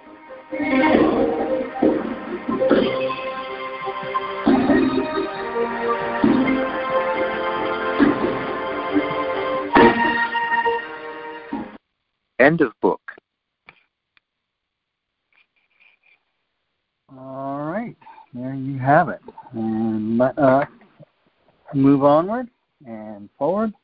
[SPEAKER 5] End of book.
[SPEAKER 1] All right, there you have it. And let us move onward and forward.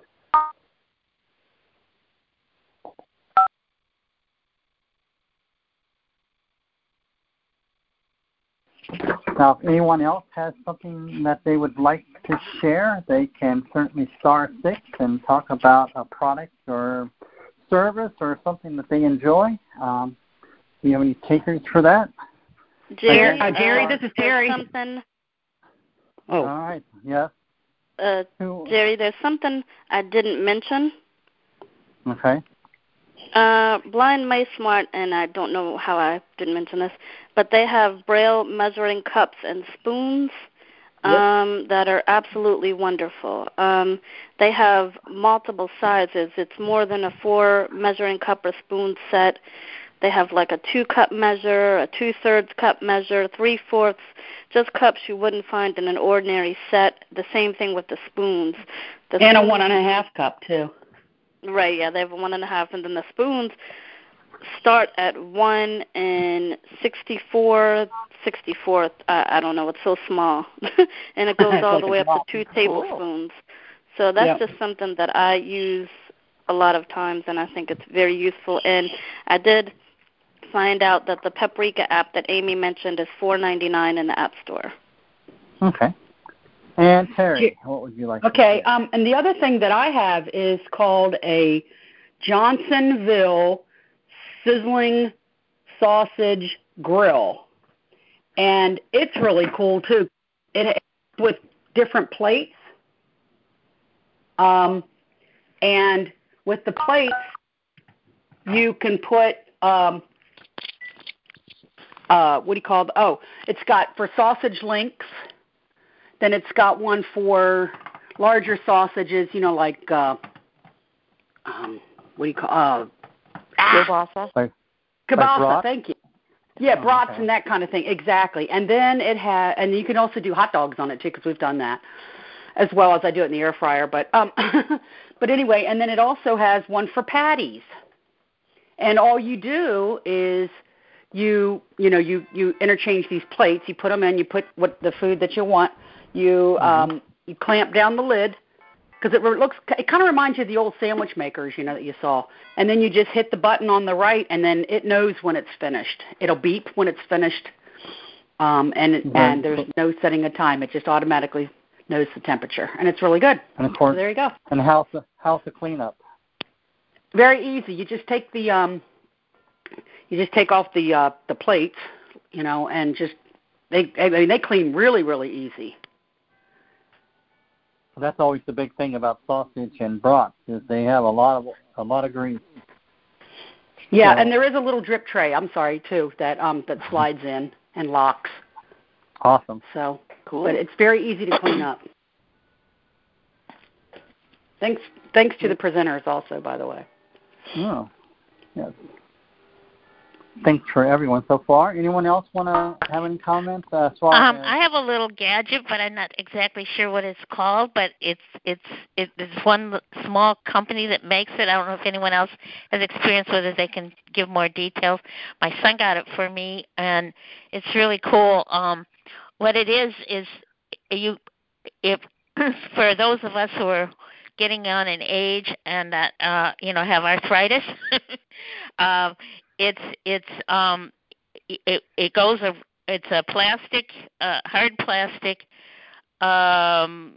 [SPEAKER 1] Now, if anyone else has something that they would like to share, they can certainly star six and talk about a product or service or something that they enjoy. Um, do you have any takers for that?
[SPEAKER 3] Jerry,
[SPEAKER 2] uh, Jerry,
[SPEAKER 3] uh,
[SPEAKER 2] this is Terry.
[SPEAKER 3] Something.
[SPEAKER 2] Oh.
[SPEAKER 1] All right. Yes.
[SPEAKER 3] Uh, Jerry, there's something I didn't mention.
[SPEAKER 1] Okay.
[SPEAKER 3] Uh, Blind Mice Smart, and I don't know how I didn't mention this, but they have Braille measuring cups and spoons um, yep. that are absolutely wonderful. Um, they have multiple sizes. It's more than a four measuring cup or spoon set. They have like a two-cup measure, a two-thirds cup measure, three-fourths, just cups you wouldn't find in an ordinary set. The same thing with the spoons. The
[SPEAKER 7] and
[SPEAKER 3] spoons,
[SPEAKER 7] a one and a half cup, too.
[SPEAKER 3] Right, yeah, they have a one and a half, and then the spoons start at one and sixty-four, sixty-fourth. I, I don't know, it's so small, and it goes all
[SPEAKER 7] like
[SPEAKER 3] the way up
[SPEAKER 7] drop.
[SPEAKER 3] to two tablespoons. So that's
[SPEAKER 7] yep.
[SPEAKER 3] just something that I use a lot of times, and I think it's very useful. And I did find out that the Paprika app that Amy mentioned is four ninety-nine in the App Store.
[SPEAKER 1] Okay. And Terry, what would you like
[SPEAKER 7] okay,
[SPEAKER 1] to say?
[SPEAKER 7] Um, and the other thing that I have is called a Johnsonville Sizzling Sausage Grill. And it's really cool, too. It with different plates. Um, and with the plates, you can put, um, uh, what do you call it? Oh, it's got for sausage links. Then it's got one for larger sausages, you know, like, uh, um, what do you call uh,
[SPEAKER 2] Kielbasa?
[SPEAKER 1] Like,
[SPEAKER 7] kielbasa,
[SPEAKER 1] like
[SPEAKER 7] thank you. Yeah,
[SPEAKER 1] oh,
[SPEAKER 7] brats
[SPEAKER 1] okay.
[SPEAKER 7] and that kind of thing, exactly. And then it has, and you can also do hot dogs on it, too, because we've done that, as well as I do it in the air fryer. But, um, but anyway, and then it also has one for patties. And all you do is you, you know, you, you interchange these plates. You put them in, you put what the food that you want. You
[SPEAKER 1] Mm-hmm.
[SPEAKER 7] um, you clamp down the lid because it looks it kind of reminds you of the old sandwich makers, you know, that you saw. And then you just hit the button on the right, and then it knows when it's finished. It'll beep when it's finished, um, and it, and there's no setting a time. It just automatically knows the temperature, and it's really good.
[SPEAKER 1] And of course,
[SPEAKER 7] so there you go.
[SPEAKER 1] And how's the how's the cleanup?
[SPEAKER 7] Very easy. You just take the um, you just take off the uh, the plates, you know, and just they I mean they clean really really easy.
[SPEAKER 1] That's always the big thing about sausage and brats is they have a lot of a lot of grease.
[SPEAKER 7] Yeah,
[SPEAKER 1] so,
[SPEAKER 7] and there is a little drip tray. I'm sorry too that um that slides in and locks.
[SPEAKER 1] Awesome.
[SPEAKER 7] So
[SPEAKER 2] cool.
[SPEAKER 7] But it's very easy to clean up. Thanks thanks to the presenters also, by the way.
[SPEAKER 1] Oh, yes. Thanks for everyone so far. Anyone else want to have any comments? Uh, as far
[SPEAKER 8] um,
[SPEAKER 1] as...
[SPEAKER 8] I have a little gadget, but I'm not exactly sure what it's called. But it's it's it's one small company that makes it. I don't know if anyone else has experience with it. They can give more details. My son got it for me, and it's really cool. Um, what it is is you if for those of us who are getting on in age and that uh, you know have arthritis, um, it's it's um. It, it goes. It's a plastic, uh, hard plastic um,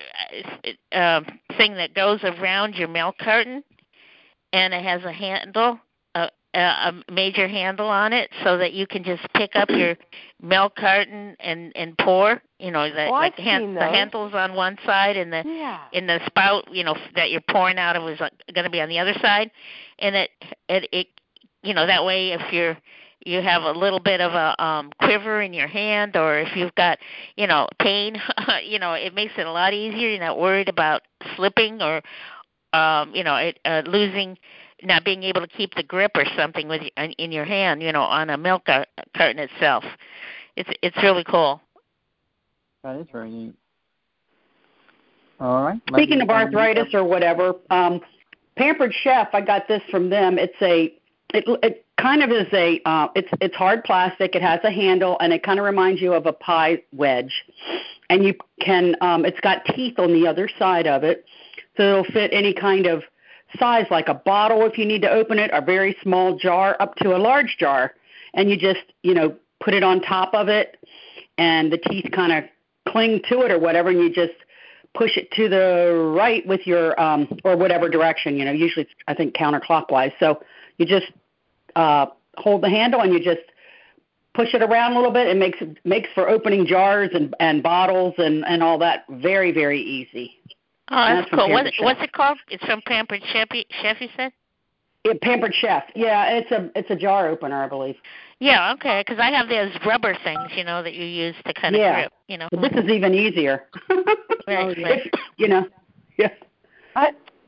[SPEAKER 8] uh, thing that goes around your milk carton, and it has a handle, a, a major handle on it, so that you can just pick up your milk carton and, and pour. You know, the,
[SPEAKER 2] oh,
[SPEAKER 8] like
[SPEAKER 2] I've
[SPEAKER 8] the, hand,
[SPEAKER 2] seen
[SPEAKER 8] the
[SPEAKER 2] those.
[SPEAKER 8] handle's on one side, and the
[SPEAKER 2] yeah.
[SPEAKER 8] in the spout, you know, that you're pouring out of is going to be on the other side, and it it, it you know that way if you're you have a little bit of a um, quiver in your hand, or if you've got, you know, pain, you know, it makes it a lot easier. You're not worried about slipping or, um, you know, it, uh, losing, not being able to keep the grip or something with in your hand, you know, on a milk carton itself. It's it's really cool.
[SPEAKER 1] That is very neat. All right.
[SPEAKER 7] Speaking of arthritis or whatever, um, Pampered Chef, I got this from them. It's a It, it kind of is a, uh, it's it's hard plastic. It has a handle, and it kind of reminds you of a pie wedge. And you can, um, it's got teeth on the other side of it, so it'll fit any kind of size, like a bottle if you need to open it, a very small jar up to a large jar. And you just, you know, put it on top of it, and the teeth kind of cling to it or whatever, and you just push it to the right with your, um, or whatever direction, you know, usually it's, I think, counterclockwise. So you just uh, hold the handle and you just push it around a little bit. It makes makes for opening jars and, and bottles and, and all that very, very easy.
[SPEAKER 8] Oh, that's, that's cool. What, what's it called? It's from Pampered Chef, Chef you said?
[SPEAKER 7] Yeah, Pampered Chef. Yeah, it's a it's a jar opener, I believe.
[SPEAKER 8] Yeah, okay, because I have those rubber things, you know, that you use to kind of
[SPEAKER 7] yeah.
[SPEAKER 8] grip, you know.
[SPEAKER 7] But this is even easier.
[SPEAKER 8] Right, right.
[SPEAKER 7] If, you know, yeah.
[SPEAKER 2] I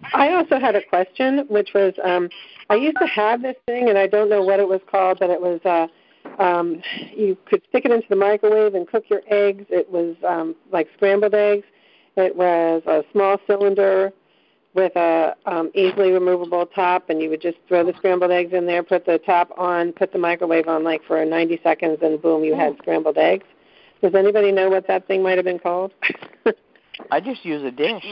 [SPEAKER 9] I also had a question, which was um, I used to have this thing, and I don't know what it was called, but it was uh, um, you could stick it into the microwave and cook your eggs. It was um, like scrambled eggs. It was a small cylinder with a um, easily removable top, and you would just throw the scrambled eggs in there, put the top on, put the microwave on like for ninety seconds, and boom, you had scrambled eggs. Does anybody know what that thing might have been called?
[SPEAKER 2] I just use a dish.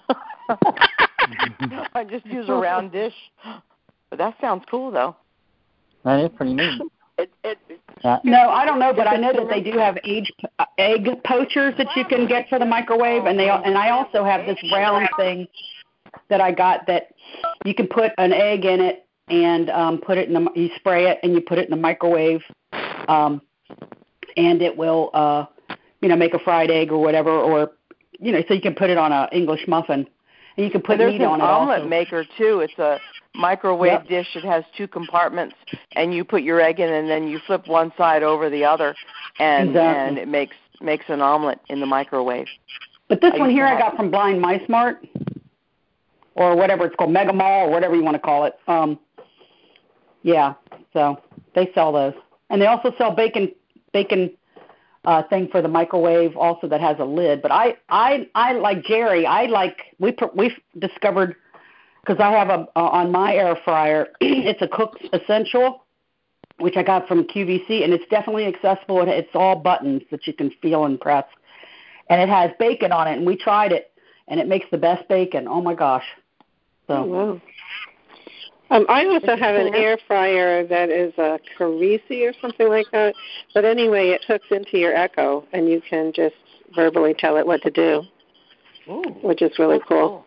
[SPEAKER 2] I just use a round dish. But that sounds cool, though.
[SPEAKER 1] That is pretty neat.
[SPEAKER 10] It, it,
[SPEAKER 1] Yeah.
[SPEAKER 7] No, I don't know, but I know that they do have egg, egg poachers that you can get for the microwave, and they and I also have this round thing that I got that you can put an egg in it and um, put it in the you spray it and you put it in the microwave, um, and it will uh, you know make a fried egg or whatever, or you know so you can put it on an English muffin, and you can put
[SPEAKER 2] and
[SPEAKER 7] meat on it.
[SPEAKER 2] There's an omelet
[SPEAKER 7] also.
[SPEAKER 2] maker too. It's a microwave
[SPEAKER 7] Yep.
[SPEAKER 2] dish. It has two compartments, and you put your egg in, and then you flip one side over the other, and
[SPEAKER 7] Exactly.
[SPEAKER 2] and it makes makes an omelet in the microwave.
[SPEAKER 7] But this
[SPEAKER 2] I
[SPEAKER 7] one
[SPEAKER 2] used
[SPEAKER 7] here
[SPEAKER 2] to
[SPEAKER 7] I
[SPEAKER 2] have
[SPEAKER 7] got
[SPEAKER 2] it.
[SPEAKER 7] from Blind Mice Mart, or whatever it's called, Mega Mall, or whatever you want to call it. Um, yeah, so they sell those, and they also sell bacon bacon uh, thing for the microwave, also that has a lid. But I I I like Jerry. I like we we discovered because I have a uh, on my air fryer. It's a Cook's Essential, which I got from Q V C, and it's definitely accessible. And it's all buttons that you can feel and press, and it has bacon on it. And we tried it, and it makes the best bacon. Oh my gosh! So.
[SPEAKER 9] Oh, wow. Um, I also have an air fryer that is a Carisi or something like that. But anyway, it hooks into your Echo, and you can just verbally tell it what to do,
[SPEAKER 2] Ooh,
[SPEAKER 9] which is really cool.
[SPEAKER 2] cool.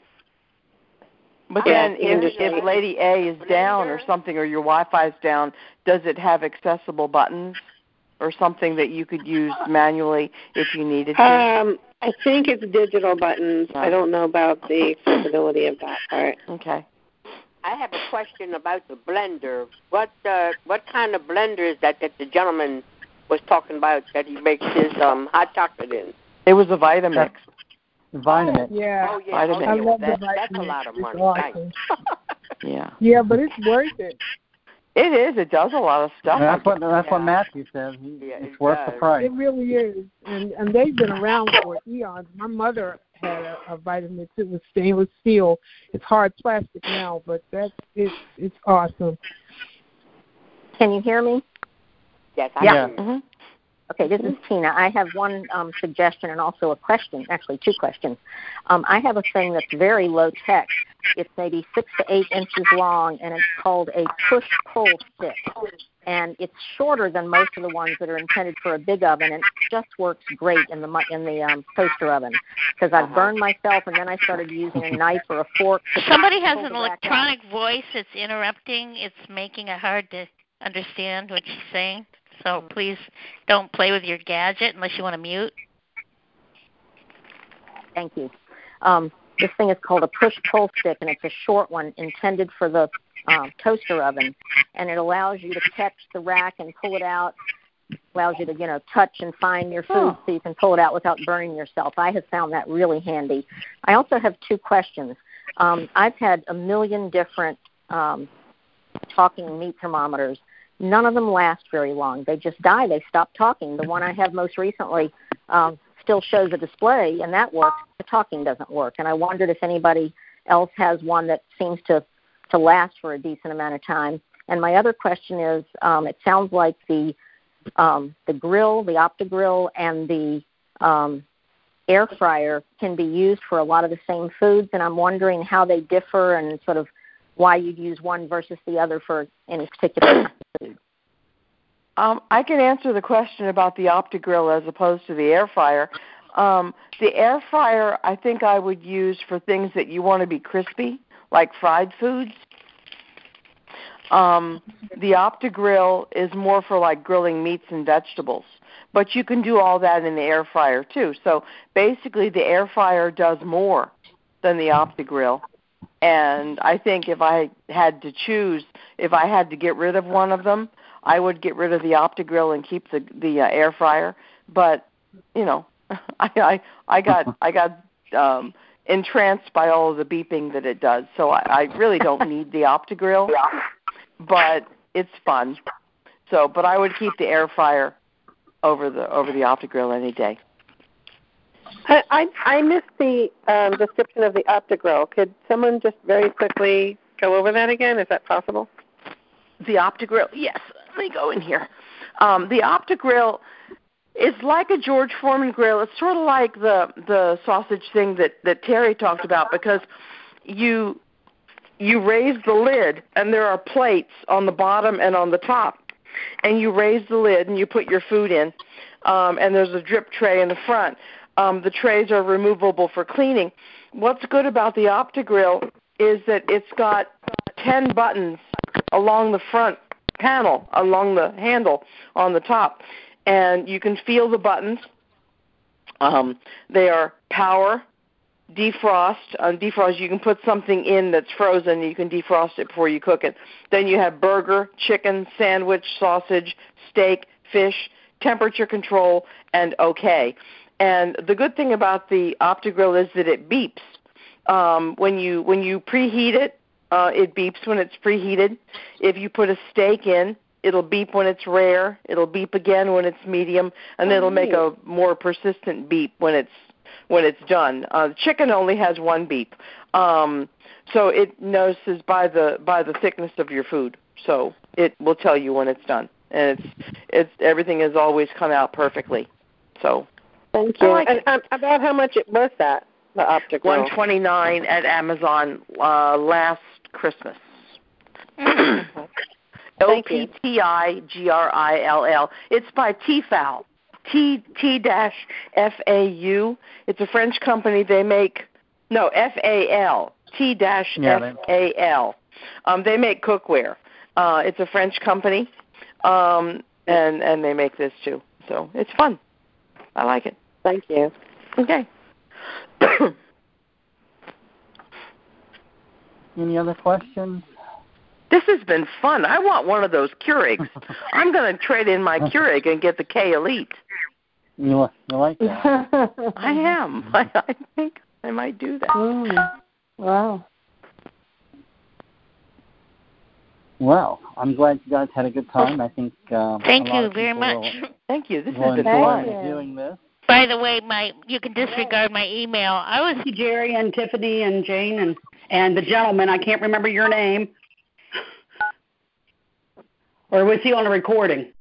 [SPEAKER 2] But
[SPEAKER 9] Yeah,
[SPEAKER 2] then
[SPEAKER 9] you can
[SPEAKER 2] if,
[SPEAKER 9] just-
[SPEAKER 2] if Lady A is down or something, or your Wi-Fi is down, does it have accessible buttons or something that you could use manually if you needed to?
[SPEAKER 9] Um, I think it's digital buttons.
[SPEAKER 2] Yeah.
[SPEAKER 9] I don't know about the accessibility of that part.
[SPEAKER 2] Okay.
[SPEAKER 10] I have a question about the blender. What uh, what kind of blender is that that the gentleman was talking about that he makes his um, hot chocolate in?
[SPEAKER 2] It was a Vitamix.
[SPEAKER 1] Vitamix.
[SPEAKER 11] Yeah.
[SPEAKER 10] Oh, yeah.
[SPEAKER 2] Vitamix.
[SPEAKER 10] Oh,
[SPEAKER 11] I
[SPEAKER 10] yeah.
[SPEAKER 11] love
[SPEAKER 10] That,
[SPEAKER 11] the
[SPEAKER 10] that's a
[SPEAKER 11] Vitamix.
[SPEAKER 10] lot of
[SPEAKER 11] It's
[SPEAKER 10] money.
[SPEAKER 11] awesome.
[SPEAKER 2] Yeah.
[SPEAKER 11] Yeah, but it's worth it.
[SPEAKER 2] It is. It does a lot of stuff.
[SPEAKER 1] That's what that's
[SPEAKER 10] Yeah.
[SPEAKER 1] what Matthew says. He,
[SPEAKER 10] Yeah,
[SPEAKER 1] it's
[SPEAKER 10] it
[SPEAKER 1] worth
[SPEAKER 10] does.
[SPEAKER 1] the price.
[SPEAKER 11] It really is, and and they've been around for eons. My mother had a, a Vitamix. It was stainless steel. It's hard plastic now, but that's it's it's awesome.
[SPEAKER 12] Can you hear me?
[SPEAKER 10] Yes, I
[SPEAKER 1] Yeah.
[SPEAKER 10] do.
[SPEAKER 2] Mm-hmm.
[SPEAKER 12] Okay, this is Tina. I have one um, suggestion and also a question, actually two questions. Um, I have a thing that's very low tech. It's maybe six to eight inches long, and it's called a push-pull stick. And it's shorter than most of the ones that are intended for a big oven, and it just works great in the mu- in the um, toaster oven. Because I've burned myself, and then I started using a knife or a fork. To
[SPEAKER 8] Somebody has
[SPEAKER 12] pull
[SPEAKER 8] an
[SPEAKER 12] the rack out.
[SPEAKER 8] electronic voice that's interrupting. It's making it hard to understand what she's saying. So please don't play with your gadget unless you want to mute.
[SPEAKER 12] Thank you. Um, this thing is called a push-pull stick, and it's a short one intended for the um, toaster oven, and it allows you to catch the rack and pull it out, allows you to, you know, touch and find your food
[SPEAKER 2] Oh.
[SPEAKER 12] so you can pull it out without burning yourself. I have found that really handy. I also have two questions. Um, I've had a million different um, talking meat thermometers. None of them last very long. They just die. They stop talking. The one I have most recently um, still shows a display, and that works. The talking doesn't work. And I wondered if anybody else has one that seems to, to last for a decent amount of time. And my other question is, um, it sounds like the um, the grill, the OptiGrill, and the um, air fryer can be used for a lot of the same foods, and I'm wondering how they differ and sort of why you'd use one versus the other for any particular food.
[SPEAKER 2] Um, I can answer the question about the OptiGrill as opposed to the air fryer. Um, the air fryer, I think I would use for things that you want to be crispy, like fried foods. Um, the OptiGrill is more for like grilling meats and vegetables, but you can do all that in the air fryer too. So basically, the air fryer does more than the OptiGrill. And I think if I had to choose, if I had to get rid of one of them, I would get rid of the OptiGrill and keep the the uh, air fryer. But you know, I, I I got I got um, entranced by all of the beeping that it does. So I, I really don't need the OptiGrill, but it's fun. So, but I would keep the air fryer over the over the OptiGrill any day.
[SPEAKER 9] I I, I missed the um, description of the OptiGrill. Could someone just very quickly go over that again? Is that possible?
[SPEAKER 2] The OptiGrill, yes. Let me go in here. Um, the OptiGrill is like a George Foreman grill. It's sort of like the the sausage thing that, that Terry talked about, because you you raise the lid and there are plates on the bottom and on the top, and you raise the lid and you put your food in, um, and there's a drip tray in the front. Um, the trays are removable for cleaning. What's good about the OptiGrill is that it's got ten buttons along the front panel, along the handle on the top, and you can feel the buttons. Um, they are power, defrost. On defrost, you can put something in that's frozen. You can defrost it before you cook it. Then you have burger, chicken, sandwich, sausage, steak, fish, temperature control, and OK. And the good thing about the OptiGrill is that it beeps. Um, when you when you preheat it, uh, it beeps when it's preheated. If you put a steak in, it'll beep when it's rare. It'll beep again when it's medium, and then it'll make a more persistent beep when it's when it's done. Uh, chicken only has one beep, um, so it notices by the by the thickness of your food. So it will tell you when it's done, and it's it's everything has always come out perfectly. So
[SPEAKER 9] thank you.
[SPEAKER 2] Like
[SPEAKER 9] and um, about how much it was that the OptiGrill?
[SPEAKER 2] one twenty-nine at Amazon uh, last Christmas. O P T I G R I L L. It's by Tefal. T T dash F A U. It's a French company. They make no F A L. T dash F A L. Um, they make cookware. Uh, it's a French company, um, and and they make this too. So it's fun. I like it.
[SPEAKER 9] Thank you.
[SPEAKER 2] Okay.
[SPEAKER 1] Any other questions?
[SPEAKER 2] This has been fun. I want one of those Keurigs. I'm going to trade in my Keurig and get the K Elite.
[SPEAKER 1] You, you like that?
[SPEAKER 2] I am. I, I think I might do that.
[SPEAKER 9] Mm. Wow.
[SPEAKER 1] Well, I'm glad you guys had a good time. I think. Uh,
[SPEAKER 8] Thank
[SPEAKER 1] a lot
[SPEAKER 8] you
[SPEAKER 1] of
[SPEAKER 8] very much.
[SPEAKER 1] Will,
[SPEAKER 2] Thank you. This
[SPEAKER 1] will
[SPEAKER 2] has been
[SPEAKER 1] enjoy
[SPEAKER 2] fun.
[SPEAKER 1] doing this.
[SPEAKER 8] By the way, my you can disregard my email. I was
[SPEAKER 7] Jerry and Tiffany and Jane and and the gentleman. I can't remember your name. Or was he on a recording?